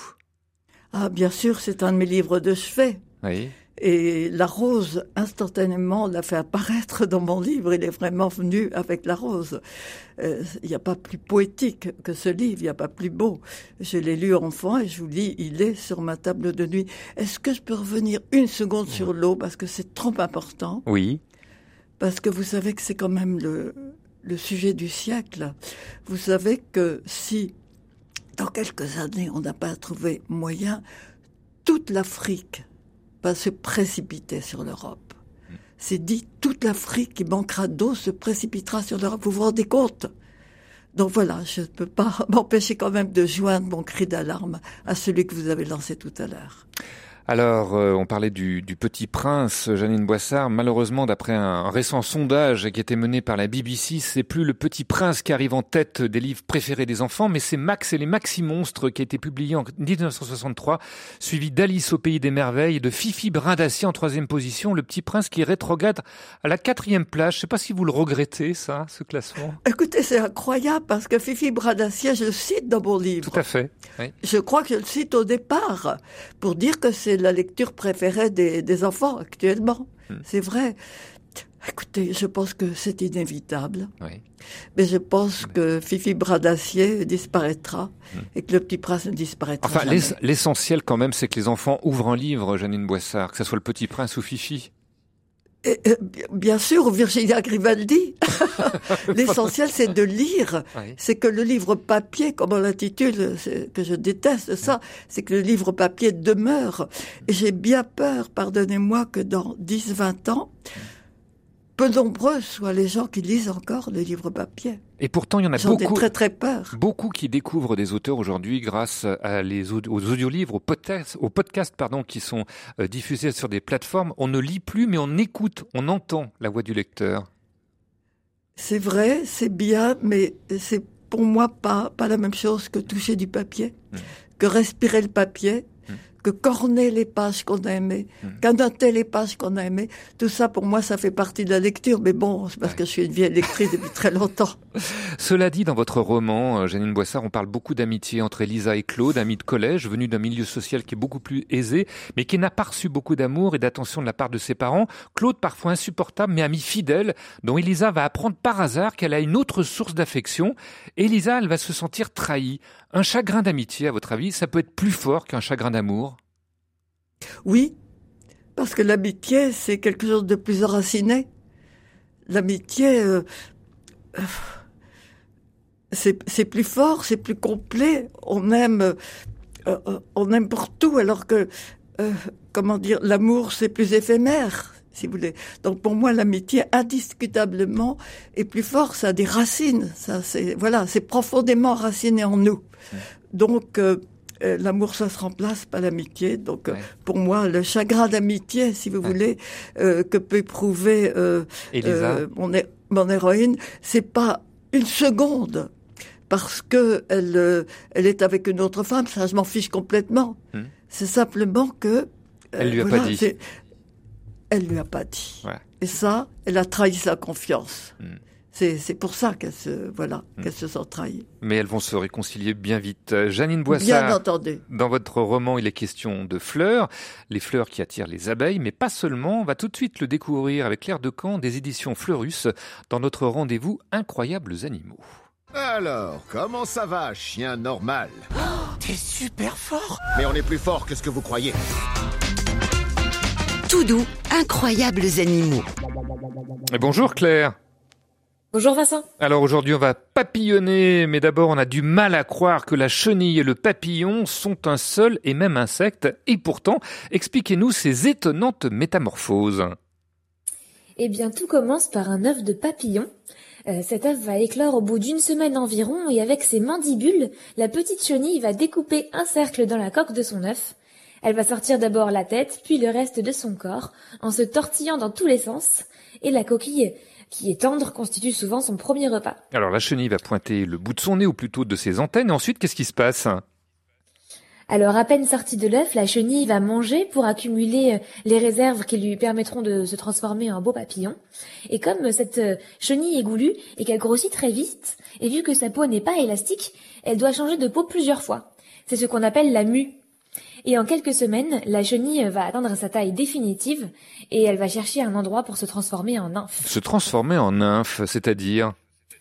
Ah, bien sûr, c'est un de mes livres de chevet. Oui. Et la rose, instantanément, l'a fait apparaître dans mon livre. Il est vraiment venu avec la rose. Euh, il n'y a pas plus poétique que ce livre, il n'y a pas plus beau. Je l'ai lu enfant et je vous dis, il est sur ma table de nuit. Est-ce que je peux revenir une seconde sur l'eau parce que c'est trop important? Oui. Parce que vous savez que c'est quand même le, le sujet du siècle. Vous savez que si, dans quelques années, on n'a pas trouvé moyen, toute l'Afrique va se précipiter sur l'Europe. Mmh. C'est dit, toute l'Afrique qui manquera d'eau se précipitera sur l'Europe. Vous vous rendez compte? Donc voilà, je ne peux pas m'empêcher quand même de joindre mon cri d'alarme à celui que vous avez lancé tout à l'heure. Alors, euh, on parlait du, du Petit Prince, Janine Boissard. Malheureusement, d'après un récent sondage qui a été mené par la B B C, c'est plus le Petit Prince qui arrive en tête des livres préférés des enfants, mais c'est Max et les Maxi-Monstres qui a été publié en dix-neuf cent soixante-trois, suivi d'Alice au Pays des Merveilles et de Fifi Brin d'Acier en troisième position. Le Petit Prince qui rétrograde à la quatrième place. Je ne sais pas si vous le regrettez, ça, ce classement. Écoutez, c'est incroyable parce que Fifi Brin d'Acier, je le cite dans mon livre. Tout à fait. Oui. Je crois que je le cite au départ pour dire que c'est la lecture préférée des, des enfants actuellement. Mmh. C'est vrai. Écoutez, je pense que c'est inévitable. Oui. Mais je pense oui. que Fifi Brin d'Acier disparaîtra mmh. et que le Petit Prince ne disparaîtra enfin, jamais. Enfin, l'essentiel quand même, c'est que les enfants ouvrent un livre, Janine Boissard, que ce soit le Petit Prince ou Fifi. Et, euh, bien sûr, Virginia Grimaldi. L'essentiel, c'est de lire. Oui. C'est que le livre papier, comme on l'intitule, que je déteste ça, c'est que le livre papier demeure. Et j'ai bien peur, pardonnez-moi, que dans dix, vingt ans, peu nombreux soient les gens qui lisent encore le livre papier. Et pourtant, il y en a J'en beaucoup, ai très très peur. beaucoup qui découvrent des auteurs aujourd'hui grâce à les, aux audiolivres, aux podcasts, aux podcasts pardon, qui sont euh, diffusés sur des plateformes. On ne lit plus, mais on écoute, on entend la voix du lecteur. C'est vrai, c'est bien, mais c'est pour moi pas, pas la même chose que toucher du papier, mmh. que respirer le papier, mmh. que corner les pages qu'on a aimées, mmh. qu'annoter les pages qu'on a aimées. Tout ça, pour moi, ça fait partie de la lecture. Mais bon, c'est parce ouais. que je suis une vieille lectrice depuis très longtemps. Cela dit, dans votre roman, Jeannine Boissard, on parle beaucoup d'amitié entre Elisa et Claude, amis de collège, venus d'un milieu social qui est beaucoup plus aisé, mais qui n'a pas reçu beaucoup d'amour et d'attention de la part de ses parents. Claude, parfois insupportable, mais ami fidèle, dont Elisa va apprendre par hasard qu'elle a une autre source d'affection. Elisa, elle va se sentir trahie. Un chagrin d'amitié, à votre avis, ça peut être plus fort qu'un chagrin d'amour? Oui, parce que l'amitié, c'est quelque chose de plus enraciné. L'amitié, euh, euh, c'est, c'est plus fort, c'est plus complet. On aime, euh, on aime pour tout, alors que, euh, comment dire, l'amour, c'est plus éphémère, si vous voulez. Donc pour moi, l'amitié, indiscutablement, est plus fort. Ça a des racines. Ça, c'est voilà, c'est profondément raciné en nous. Donc euh, Euh, l'amour, ça se remplace par l'amitié. Donc, ouais. euh, pour moi, le chagrin d'amitié, si vous ouais. voulez, euh, que peut éprouver euh, euh, mon, hé- mon héroïne, c'est pas une seconde, parce que elle, euh, elle est avec une autre femme. Ça, je m'en fiche complètement. Hum. C'est simplement que euh, elle lui a voilà, pas dit. C'est... Elle lui a pas dit. Ouais. Et ça, elle a trahi sa confiance. Hum. C'est, c'est pour ça qu'elle se, voilà, mmh. qu'elle se sent trahie. Mais elles vont se réconcilier bien vite. Jeannine Boissard, bien entendu. Dans votre roman, il est question de fleurs, les fleurs qui attirent les abeilles, mais pas seulement. On va tout de suite le découvrir avec Claire Decamp des éditions Fleurus dans notre rendez-vous Incroyables animaux. Alors, comment ça va, chien normal? Oh, t'es super fort. Mais on est plus fort que ce que vous croyez. Tout doux, Incroyables animaux. Et bonjour Claire. Bonjour Vincent. Alors aujourd'hui on va papillonner, mais d'abord on a du mal à croire que la chenille et le papillon sont un seul et même insecte. Et pourtant, expliquez-nous ces étonnantes métamorphoses. Eh bien tout commence par un œuf de papillon. Euh, cet œuf va éclore au bout d'une semaine environ et avec ses mandibules, la petite chenille va découper un cercle dans la coque de son œuf. Elle va sortir d'abord la tête, puis le reste de son corps, en se tortillant dans tous les sens. Et la coquille, qui est tendre, constitue souvent son premier repas. Alors la chenille va pointer le bout de son nez ou plutôt de ses antennes. Et ensuite, qu'est-ce qui se passe ? Alors à peine sortie de l'œuf, la chenille va manger pour accumuler les réserves qui lui permettront de se transformer en beau papillon. Et comme cette chenille est goulue et qu'elle grossit très vite, et vu que sa peau n'est pas élastique, elle doit changer de peau plusieurs fois. C'est ce qu'on appelle la mue. Et en quelques semaines, la chenille va atteindre sa taille définitive et elle va chercher un endroit pour se transformer en nymphe. Se transformer en nymphe, c'est-à-dire ?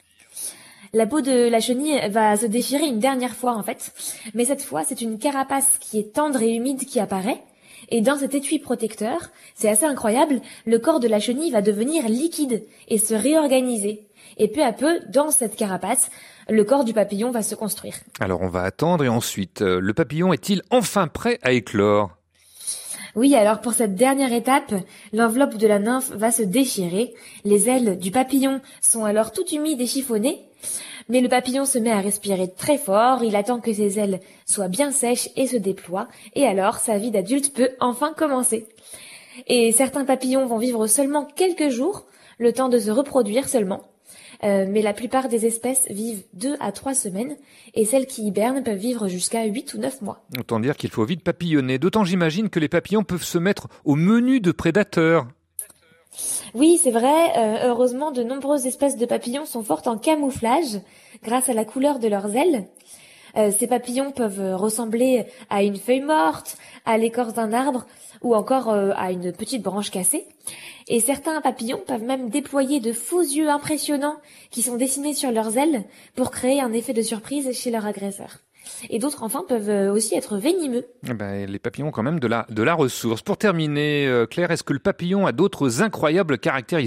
La peau de la chenille va se déchirer une dernière fois en fait, mais cette fois c'est une carapace qui est tendre et humide qui apparaît. Et dans cet étui protecteur, c'est assez incroyable, le corps de la chenille va devenir liquide et se réorganiser. Et peu à peu, dans cette carapace, le corps du papillon va se construire. Alors on va attendre et ensuite, euh, le papillon est-il enfin prêt à éclore ? Oui, alors pour cette dernière étape, l'enveloppe de la nymphe va se déchirer. Les ailes du papillon sont alors toutes humides et chiffonnées. Mais le papillon se met à respirer très fort, il attend que ses ailes soient bien sèches et se déploient. Et alors, sa vie d'adulte peut enfin commencer. Et certains papillons vont vivre seulement quelques jours, le temps de se reproduire seulement. Euh, mais la plupart des espèces vivent deux à trois semaines et celles qui hibernent peuvent vivre jusqu'à huit ou neuf mois. Autant dire qu'il faut vite papillonner, d'autant j'imagine que les papillons peuvent se mettre au menu de prédateurs. Oui, c'est vrai, euh, heureusement de nombreuses espèces de papillons sont fortes en camouflage grâce à la couleur de leurs ailes. Euh, ces papillons peuvent ressembler à une feuille morte, à l'écorce d'un arbre ou encore euh, à une petite branche cassée. Et certains papillons peuvent même déployer de faux yeux impressionnants qui sont dessinés sur leurs ailes pour créer un effet de surprise chez leur agresseur. Et d'autres enfin peuvent aussi être venimeux. Eh ben, les papillons ont quand même de la, de la ressource. Pour terminer, euh, Claire, est-ce que le papillon a d'autres incroyables caractéristiques ?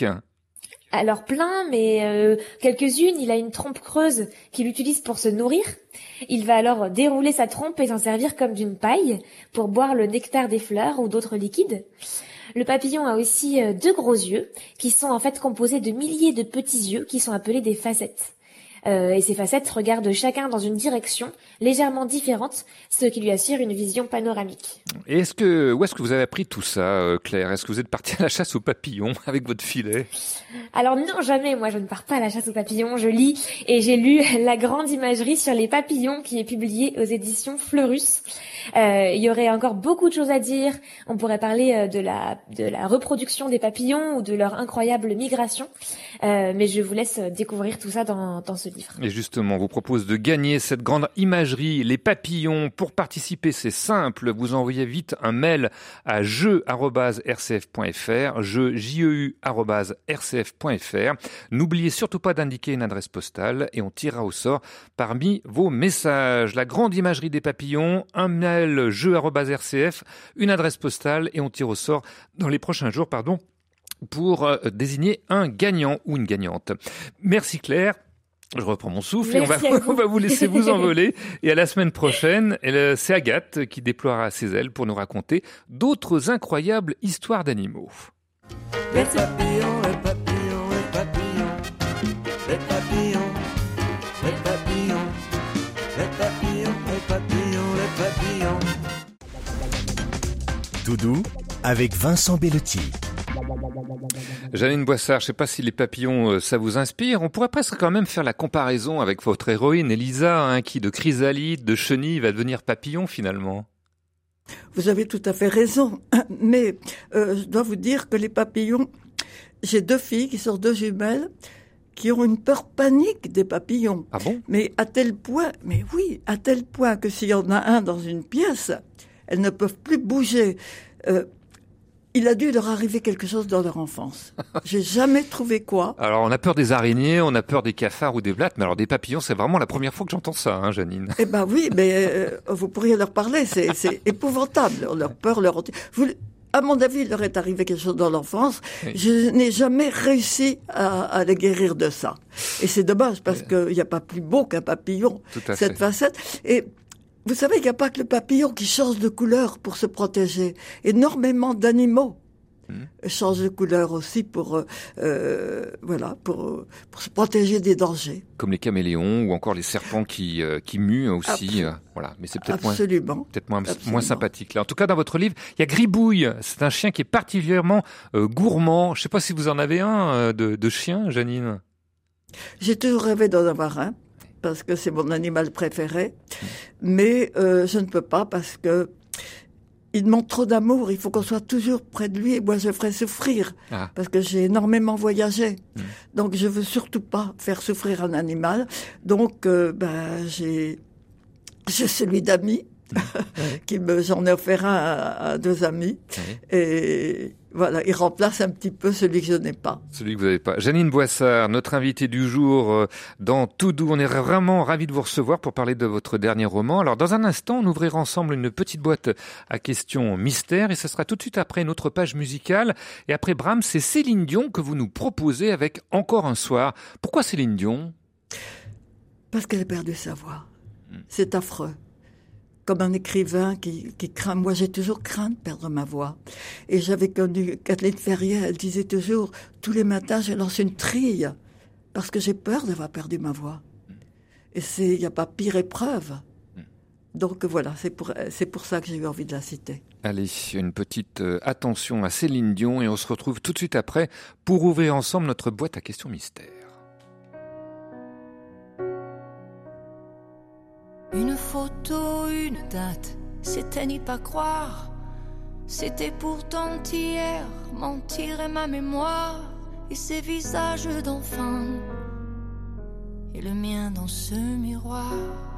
Alors plein, mais euh, quelques-unes. Il a une trompe creuse qu'il utilise pour se nourrir. Il va alors dérouler sa trompe et s'en servir comme d'une paille pour boire le nectar des fleurs ou d'autres liquides. Le papillon a aussi euh, deux gros yeux qui sont en fait composés de milliers de petits yeux qui sont appelés des facettes. Euh, et ces facettes regardent chacun dans une direction légèrement différente, ce qui lui assure une vision panoramique. Et est-ce que, où est-ce que vous avez appris tout ça, Claire ? Est-ce que vous êtes partie à la chasse aux papillons avec votre filet ? Alors non, jamais, moi je ne pars pas à la chasse aux papillons, je lis et j'ai lu La grande imagerie sur les papillons qui est publiée aux éditions Fleurus. Euh, il y aurait encore beaucoup de choses à dire, on pourrait parler euh, de la de la reproduction des papillons ou de leur incroyable migration, euh, mais je vous laisse découvrir tout ça dans, dans ce livre. Et justement, on vous propose de gagner cette grande imagerie, les papillons. Pour participer, c'est simple, vous envoyez vite un mail à jeu arobase r c f point f r, jeu j e u arobase r c f point f r. N'oubliez surtout pas d'indiquer une adresse postale et on tirera au sort parmi vos messages. La grande imagerie des papillons, un mail jeu arobase r c f, une adresse postale et on tire au sort dans les prochains jours, pardon, pour euh, désigner un gagnant ou une gagnante. Merci Claire. Je reprends mon souffle et on va, on va vous laisser vous envoler. Et à la semaine prochaine, c'est Agathe qui déploiera ses ailes pour nous raconter d'autres incroyables histoires d'animaux. Les papillons, les papillons, les papillons, les papillons, les papillons, les papillons, les papillons, les papillons. Doudou avec Vincent Bellotti. Janine Boissard, je ne sais pas si les papillons, ça vous inspire. On pourrait presque quand même faire la comparaison avec votre héroïne Elisa, hein, qui de chrysalide, de chenille, va devenir papillon finalement. Vous avez tout à fait raison, mais euh, je dois vous dire que les papillons, j'ai deux filles qui sont deux jumelles, qui ont une peur panique des papillons. Ah bon ? Mais à tel point, mais oui, à tel point que s'il y en a un dans une pièce, elles ne peuvent plus bouger. Euh, Il a dû leur arriver quelque chose dans leur enfance. J'ai jamais trouvé quoi. Alors, on a peur des araignées, on a peur des cafards ou des blattes, mais alors des papillons, c'est vraiment la première fois que j'entends ça, hein, Janine. Eh ben oui, mais euh, vous pourriez leur parler, c'est, c'est épouvantable. Leur peur, leur... Vous, à mon avis, il leur est arrivé quelque chose dans l'enfance. Oui. Je n'ai jamais réussi à, à les guérir de ça. Et c'est dommage, parce oui. qu'il n'y a pas plus beau qu'un papillon, cette fait. facette. Et vous savez, il n'y a pas que le papillon qui change de couleur pour se protéger. Énormément d'animaux mmh. changent de couleur aussi pour, euh, voilà, pour, pour se protéger des dangers. Comme les caméléons ou encore les serpents qui, euh, qui muent aussi. Euh, voilà. Mais c'est peut-être Absolument. moins, peut-être moins, Absolument. moins sympathique. Là. En tout cas, dans votre livre, il y a Gribouille. C'est un chien qui est particulièrement euh, gourmand. Je ne sais pas si vous en avez un euh, de, de chien, Janine. J'ai toujours rêvé d'en avoir un, parce que c'est mon animal préféré, mais euh, je ne peux pas parce que il demande trop d'amour, il faut qu'on soit toujours près de lui et moi je ferai souffrir, ah. parce que j'ai énormément voyagé, mmh. donc je veux surtout pas faire souffrir un animal, donc euh, ben, j'ai, j'ai celui d'amis, mmh. qui me, j'en ai offert un à, à deux amis, mmh. et voilà, il remplace un petit peu celui que je n'ai pas. Celui que vous n'avez pas. Janine Boissard, notre invitée du jour euh, dans Tout Doux. On est vraiment ravis de vous recevoir pour parler de votre dernier roman. Alors, dans un instant, on ouvrira ensemble une petite boîte à questions mystères et ce sera tout de suite après notre page musicale. Et après Brahms, c'est Céline Dion que vous nous proposez avec Encore un soir. Pourquoi Céline Dion ? Parce qu'elle a perdu sa voix. Mmh. C'est affreux. Comme un écrivain qui, qui craint. Moi, j'ai toujours craint de perdre ma voix. Et j'avais connu Kathleen Ferrier, elle disait toujours, tous les matins, je lance une trille, parce que j'ai peur d'avoir perdu ma voix. Et c'est, il n'y a pas pire épreuve. Donc voilà, c'est pour, c'est pour ça que j'ai eu envie de la citer. Allez, une petite euh, attention à Céline Dion, et on se retrouve tout de suite après pour ouvrir ensemble notre boîte à questions mystères. Une photo, une date, c'était n'y pas croire. C'était pourtant hier, mentir est ma mémoire. Et ces visages d'enfants, et le mien dans ce miroir.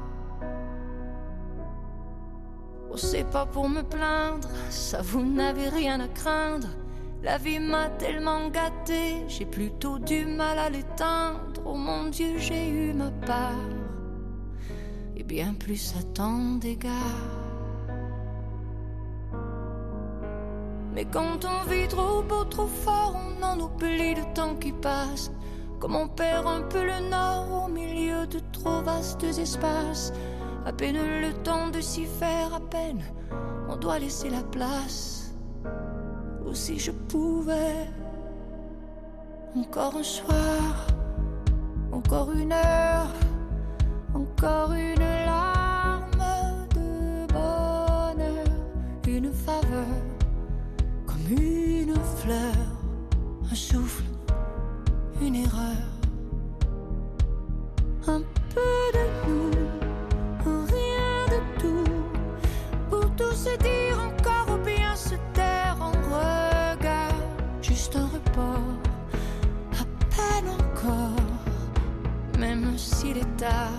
Oh, c'est pas pour me plaindre, ça vous n'avez rien à craindre. La vie m'a tellement gâtée, j'ai plutôt du mal à l'éteindre. Oh mon Dieu, j'ai eu ma part. Et bien plus à tant d'égards. Mais quand on vit trop beau, trop fort, on en oublie le temps qui passe. Comme on perd un peu le nord au milieu de trop vastes espaces. À peine le temps de s'y faire, à peine on doit laisser la place. Ou si je pouvais, encore un soir, encore une heure, encore une larme de bonheur, une faveur, comme une fleur, un souffle, juste un report, à peine encore, même s'il est tard.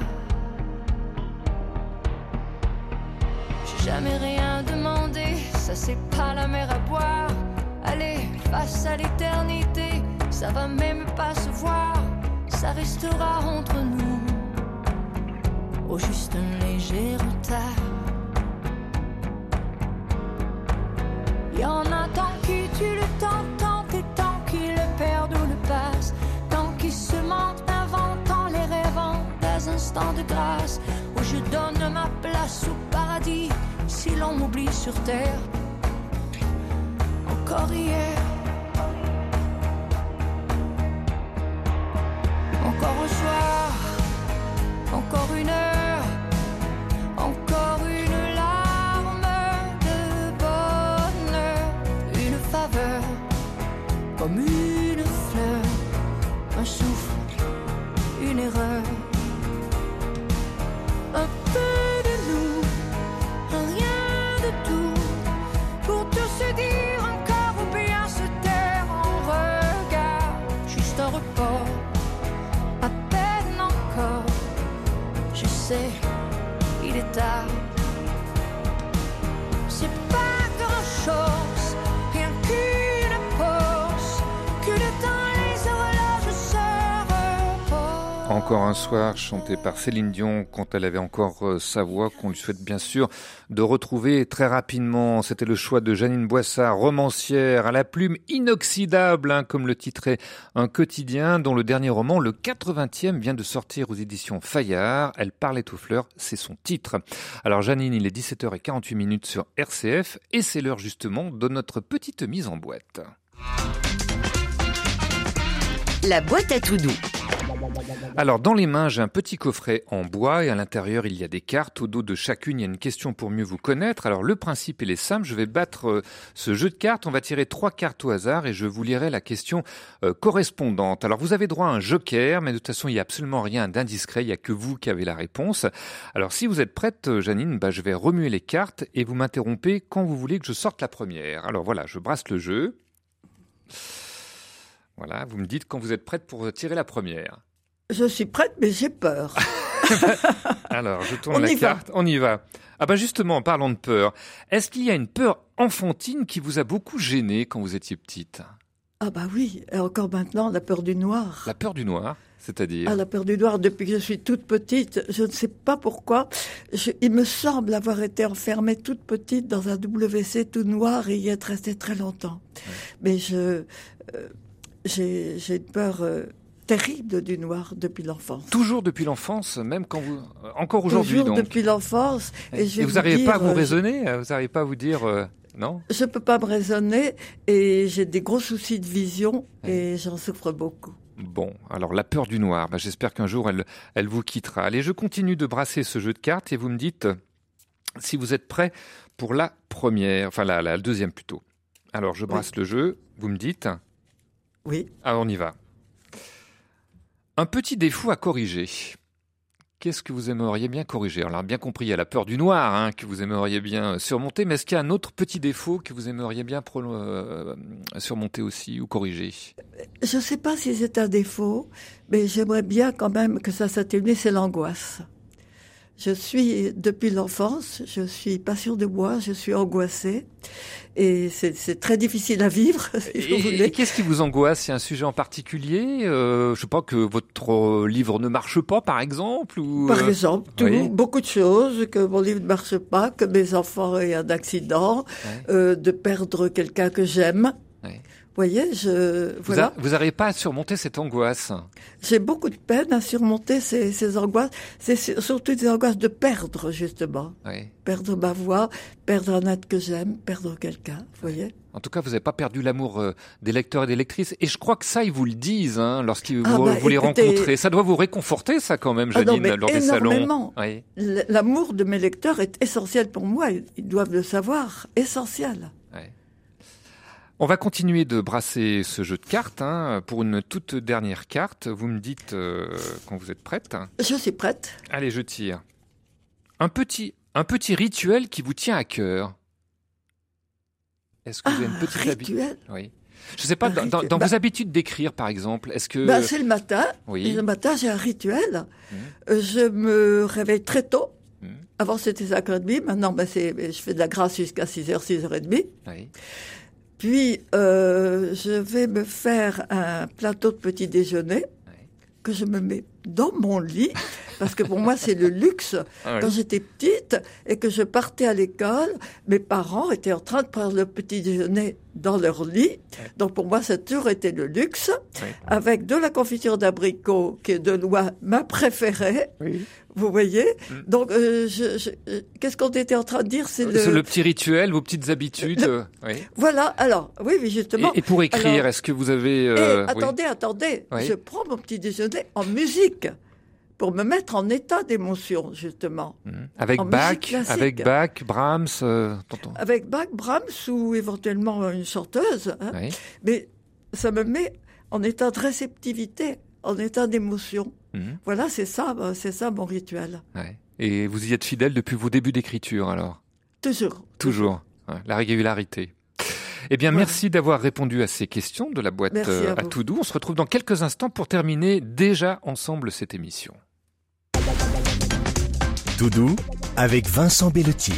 J'ai jamais rien demandé, ça c'est pas la mer à boire. Allez, face à l'éternité, ça va même pas se voir, ça restera entre nous, au juste un léger retard. Y'en a tant qui tuent le temps, tant et tant qui le perdent ou le passent, tant qui se mentent, inventant les rêvant des instants de grâce, où je donne ma place au paradis, si l'on m'oublie sur terre. Encore hier, encore un soir, encore une heure, encore une larme de bonheur, une faveur, comme une fleur, un souffle, une erreur, un peu de nous, un rien de tout, pour tout se dire encore ou bien se taire en regard, juste un report, à peine encore, je sais, il est tard, c'est pas grand chose, rien qu'une pause, que le temps les horloges se reposent. Encore un soir, chanté par Céline Dion quand elle avait encore euh, sa voix, qu'on lui souhaite bien sûr de retrouver très rapidement. C'était le choix de Jeannine Boissard, romancière à la plume inoxydable, hein, comme le titrait un quotidien dont le dernier roman, le quatre-vingtième, vient de sortir aux éditions Fayard. Elle parlait aux fleurs, c'est son titre. Alors Jeannine, il est dix-sept heures quarante-huit minutes sur R C F et c'est l'heure justement de notre petite mise en boîte. La boîte à tout doux. Alors, dans les mains, j'ai un petit coffret en bois et à l'intérieur, il y a des cartes. Au dos de chacune, il y a une question pour mieux vous connaître. Alors, le principe, il est simple. Je vais battre euh, ce jeu de cartes. On va tirer trois cartes au hasard et je vous lirai la question euh, correspondante. Alors, vous avez droit à un joker, mais de toute façon, il n'y a absolument rien d'indiscret. Il n'y a que vous qui avez la réponse. Alors, si vous êtes prête, Jeannine, bah, je vais remuer les cartes et vous m'interrompez quand vous voulez que je sorte la première. Alors, voilà, je brasse le jeu. Voilà, vous me dites quand vous êtes prête pour tirer la première. Je suis prête, mais j'ai peur. Alors, je tourne On la y va. carte. On y va. Ah ben justement, en parlant de peur, est-ce qu'il y a une peur enfantine qui vous a beaucoup gêné quand vous étiez petite ? Ah bah oui, et encore maintenant, la peur du noir. La peur du noir, c'est-à-dire ? Ah, la peur du noir, depuis que je suis toute petite, je ne sais pas pourquoi, je, il me semble avoir été enfermée toute petite dans un W C tout noir et y être restée très longtemps. Ouais. Mais je, euh, j'ai, j'ai une peur... Euh, terrible du noir depuis l'enfance. Toujours depuis l'enfance, même quand vous... Encore aujourd'hui, Toujours donc. depuis l'enfance. Et, et, je et vous n'arrivez pas à vous euh, raisonner je... Vous n'arrivez pas à vous dire... Euh, non ? Je ne peux pas me raisonner et j'ai des gros soucis de vision ouais. et j'en souffre beaucoup. Bon, alors la peur du noir, bah, j'espère qu'un jour elle, elle vous quittera. Allez, je continue de brasser ce jeu de cartes et vous me dites si vous êtes prêts pour la première, enfin la, la deuxième plutôt. Alors, je brasse oui. le jeu, vous me dites ? Oui. Ah, on y va. Un petit défaut à corriger. Qu'est-ce que vous aimeriez bien corriger ? Alors, bien compris, il y a la peur du noir hein, que vous aimeriez bien surmonter, mais est-ce qu'il y a un autre petit défaut que vous aimeriez bien pro- euh, surmonter aussi ou corriger ? Je ne sais pas si c'est un défaut, mais j'aimerais bien quand même que ça s'atténue, c'est l'angoisse. Je suis, depuis l'enfance, je suis passion de moi, je suis angoissée. Et c'est, c'est très difficile à vivre, si et, vous voulez. Et qu'est-ce qui vous angoisse ? Il y a un sujet en particulier euh, Je sais pas, que votre livre ne marche pas, par exemple ou, Par exemple, tout, oui. beaucoup de choses, que mon livre ne marche pas, que mes enfants aient un accident, ouais. euh, de perdre quelqu'un que j'aime. Ouais. Vous voyez, je... Vous voilà. Vous n'arrivez pas à surmonter cette angoisse ? J'ai beaucoup de peine à surmonter ces, ces angoisses. C'est surtout des angoisses de perdre, justement. Oui. Perdre ma voix, perdre un être que j'aime, perdre quelqu'un, vous voyez ? En tout cas, vous n'avez pas perdu l'amour euh, des lecteurs et des lectrices. Et je crois que ça, ils vous le disent hein, lorsqu'ils ah vous, bah, vous les écoutez... rencontrez. Ça doit vous réconforter, ça, quand même, Jeannine, ah non, lors des salons. Énormément. Oui. L'amour de mes lecteurs est essentiel pour moi. Ils doivent le savoir. Essentiel. Oui. On va continuer de brasser ce jeu de cartes hein, pour une toute dernière carte. Vous me dites euh, quand vous êtes prête. Je suis prête. Allez, je tire. Un petit, un petit rituel qui vous tient à cœur. Est-ce que ah, vous avez une petite rituel habitude ? Oui. Je sais pas, dans, dans, dans bah, vos habitudes d'écrire, par exemple, est-ce que... Bah, c'est le matin. Oui. Et le matin, j'ai un rituel. Mmh. Je me réveille très tôt. Mmh. Avant, c'était cinq heures trente. Maintenant, bah, c'est, je fais de la grâce jusqu'à six heures, six heures trente. Oui. Puis, euh, je vais me faire un plateau de petit déjeuner oui. que je me mets dans mon lit, parce que pour moi, c'est le luxe. Ah oui. Quand j'étais petite et que je partais à l'école, mes parents étaient en train de prendre le petit déjeuner dans leur lit. Oui. Donc, pour moi, ça a toujours été le luxe, oui. avec de la confiture d'abricot, qui est de loin ma préférée. Oui. Vous voyez? Mm. Donc, euh, je, je, qu'est-ce qu'on était en train de dire? C'est le... C'est le petit rituel, vos petites habitudes. Le... Oui. Voilà. Alors, oui, oui, justement. Et, et pour écrire, alors... est-ce que vous avez... Euh... Et, attendez, oui. attendez. Oui. Je prends mon petit déjeuner en musique pour me mettre en état d'émotion, justement. Mmh. Avec Bach, avec Bach, Brahms, euh, avec Bach, Brahms ou éventuellement une chanteuse. Hein. Oui. Mais ça me met en état de réceptivité, en état d'émotion. Mmh. Voilà, c'est ça, c'est ça mon rituel. Ouais. Et vous y êtes fidèle depuis vos débuts d'écriture, alors? Toujours. Toujours. Ouais, la régularité. Eh bien, voilà. Merci d'avoir répondu à ces questions de la boîte euh, à, à tout doux. On se retrouve dans quelques instants pour terminer déjà ensemble cette émission. Tout doux avec Vincent Bellotti.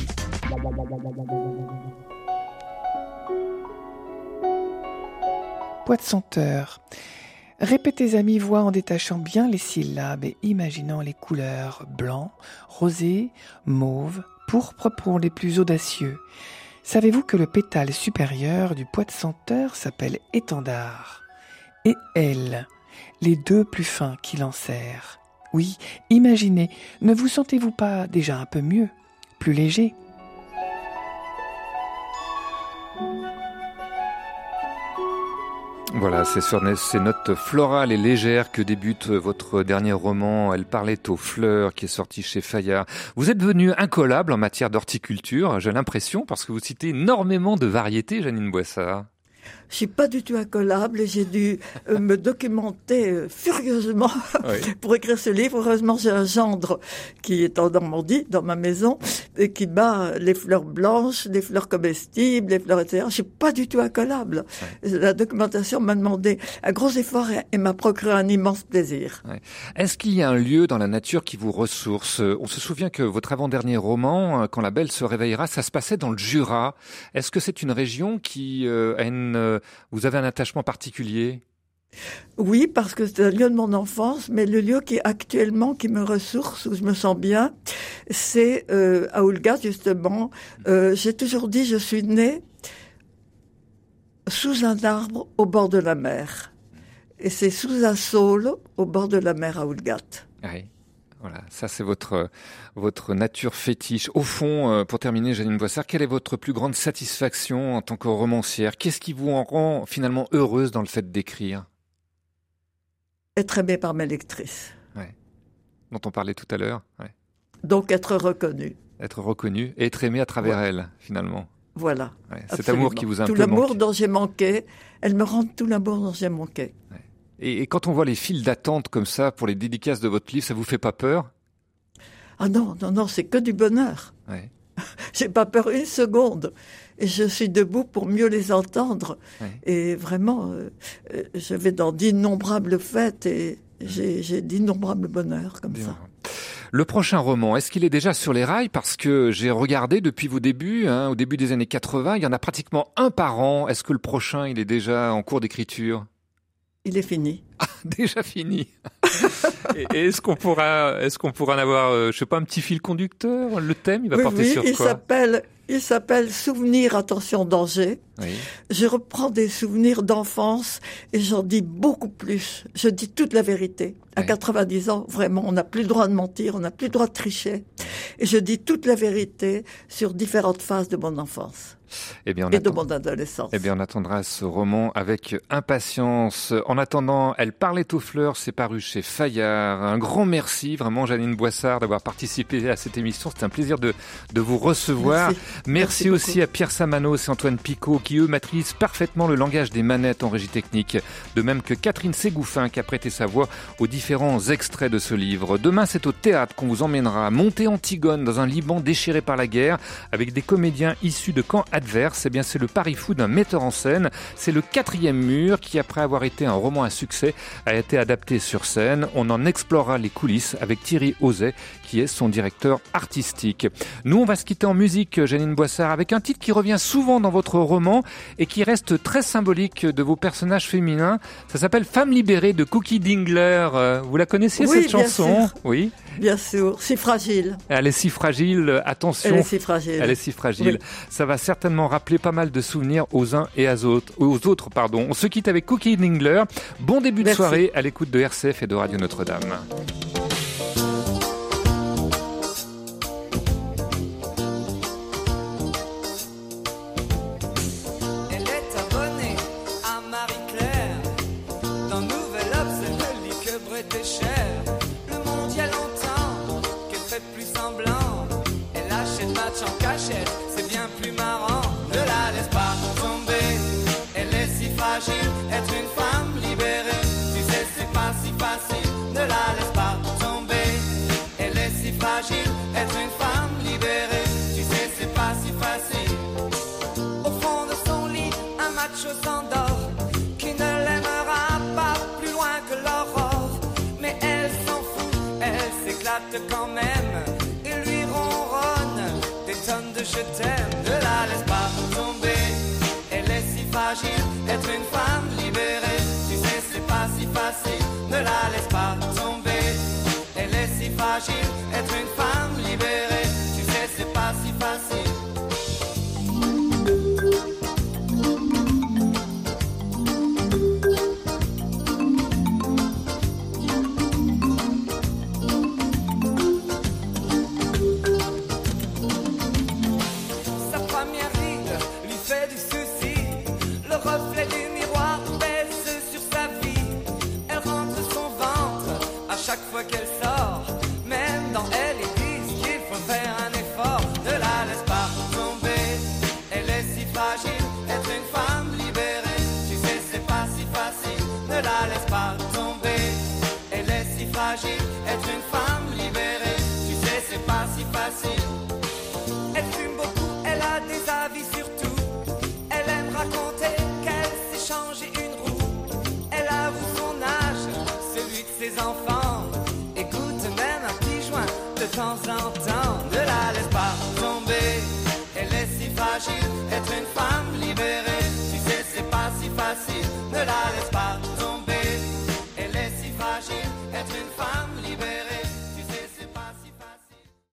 Boîte senteur. Répétez à mi-voix en détachant bien les syllabes et imaginant les couleurs blanc, rosé, mauve, pourpre pour les plus audacieux. Savez-vous que le pétale supérieur du pois de senteur s'appelle étendard? Et elle, les deux plus fins qui l'enserrent. Oui, imaginez, ne vous sentez-vous pas déjà un peu mieux, plus léger? Voilà, c'est sur ces notes florales et légères que débute votre dernier roman, Elle parlait aux fleurs, qui est sorti chez Fayard. Vous êtes devenu incollable en matière d'horticulture, j'ai l'impression, parce que vous citez énormément de variétés, Jeannine Boissard. Je suis pas du tout incollable et j'ai dû euh, me documenter euh, furieusement oui. pour écrire ce livre. Heureusement, j'ai un gendre qui est en Normandie, dans ma maison, et qui bat les fleurs blanches, les fleurs comestibles, les fleurs et cetera. Je suis pas du tout incollable. Oui. La documentation m'a demandé un gros effort et, et m'a procuré un immense plaisir. Oui. Est-ce qu'il y a un lieu dans la nature qui vous ressource? On se souvient que votre avant-dernier roman, Quand la belle se réveillera, ça se passait dans le Jura. Est-ce que c'est une région qui euh, a une euh, vous avez un attachement particulier? Oui, parce que c'est un lieu de mon enfance, mais le lieu qui actuellement qui me ressource, où je me sens bien, c'est euh, à Oulgat, justement. Euh, j'ai toujours dit, je suis née sous un arbre au bord de la mer. Et c'est sous un saule au bord de la mer à Oulgat. Oui. Voilà, ça c'est votre votre nature fétiche. Au fond, pour terminer, Jeannine Boissard, quelle est votre plus grande satisfaction en tant que romancière? Qu'est-ce qui vous en rend finalement heureuse dans le fait d'écrire? Être aimée par mes lectrices. Ouais. Dont on parlait tout à l'heure. Ouais. Donc être reconnue. Être reconnue et être aimée à travers ouais. elle, finalement. Voilà. Ouais. Cet amour qui vous a un tout peu manqué. Tout l'amour dont j'ai manqué, elles me rendent tout l'amour dont j'ai manqué. Ouais. Et quand on voit les files d'attente comme ça pour les dédicaces de votre livre, ça vous fait pas peur? Ah non, non, non, c'est que du bonheur. Ouais. J'ai pas peur une seconde. Et je suis debout pour mieux les entendre. Ouais. Et vraiment, euh, je vais dans d'innombrables fêtes et j'ai, j'ai d'innombrables bonheurs comme Bien. Ça. Le prochain roman, est-ce qu'il est déjà sur les rails? Parce que j'ai regardé depuis vos débuts, hein, au début des années quatre-vingts, il y en a pratiquement un par an. Est-ce que le prochain, il est déjà en cours d'écriture? Il est fini. Ah, déjà fini. Et est-ce qu'on pourra, est-ce qu'on pourra en avoir, euh, je sais pas, un petit fil conducteur? Le thème, il va oui, porter oui, sur il quoi? s'appelle, il s'appelle Souvenir, attention, danger. Oui. Je reprends des souvenirs d'enfance et j'en dis beaucoup plus. Je dis toute la vérité. À oui. quatre-vingt-dix ans, vraiment, on n'a plus le droit de mentir, on n'a plus le droit de tricher. Et je dis toute la vérité sur différentes phases de mon enfance. Eh bien, on et attend... de mon adolescence. Eh bien, on attendra ce roman avec impatience. En attendant, Elle parlait aux fleurs, c'est paru chez Fayard. Un grand merci, vraiment, Jeannine Boissard, d'avoir participé à cette émission. C'était un plaisir de, de vous recevoir. Merci, merci, merci aussi à Pierre Samanos et Antoine Picot, qui eux maîtrisent parfaitement le langage des manettes en régie technique. De même que Catherine Ségouffin, qui a prêté sa voix aux différents extraits de ce livre. Demain, c'est au théâtre qu'on vous emmènera. Montez en d'Antigone dans un Liban déchiré par la guerre avec des comédiens issus de camps adverses. Eh bien, c'est le pari fou d'un metteur en scène. C'est le quatrième mur qui, après avoir été un roman à succès, a été adapté sur scène. On en explorera les coulisses avec Thierry Auzet, qui est son directeur artistique. Nous, on va se quitter en musique, Janine Boissard, avec un titre qui revient souvent dans votre roman et qui reste très symbolique de vos personnages féminins. Ça s'appelle Femme libérée de Cookie Dingler. Vous la connaissiez, oui, cette chanson? Sûr. Oui. Bien sûr, si fragile. Elle est si fragile, attention. Elle est si fragile. Elle est si fragile. Oui. Ça va certainement rappeler pas mal de souvenirs aux uns et aux autres. Aux autres pardon. On se quitte avec Cookie Dingler. Bon début de Merci. soirée à l'écoute de R C F et de Radio Notre-Dame. C'est bien plus marrant, ne la laisse pas tomber. Elle est si fragile, être une femme libérée. Tu sais, c'est pas si facile, ne la laisse pas tomber. Elle est si fragile, être une femme libérée. Tu sais, c'est pas si facile. Au fond de son lit, un macho s'endort, qui ne l'aimera pas plus loin que l'aurore. Mais elle s'en fout, elle s'éclate quand même. Je t'aime, ne la laisse pas tomber. Elle est si fragile, être une femme libérée. Tu sais, c'est pas si facile, ne la laisse pas tomber. Elle est si fragile, être une femme libérée. Tu sais, c'est pas si facile. Qu'elle sort, même dans elle ils disent qu'il faut faire un effort. Ne la laisse pas tomber, elle est si fragile, être une femme libérée. Tu sais, c'est pas si facile, ne la laisse pas tomber. Elle est si fragile, être une femme libérée. Tu sais, c'est pas si facile. Elle fume beaucoup, elle a des avis sur tout. Elle aime raconter qu'elle s'est changé une roue. Elle avoue son âge, celui de ses enfants. De temps en temps, ne la laisse pas tomber. Elle est si fragile, être une femme libérée. Tu sais, c'est pas si facile,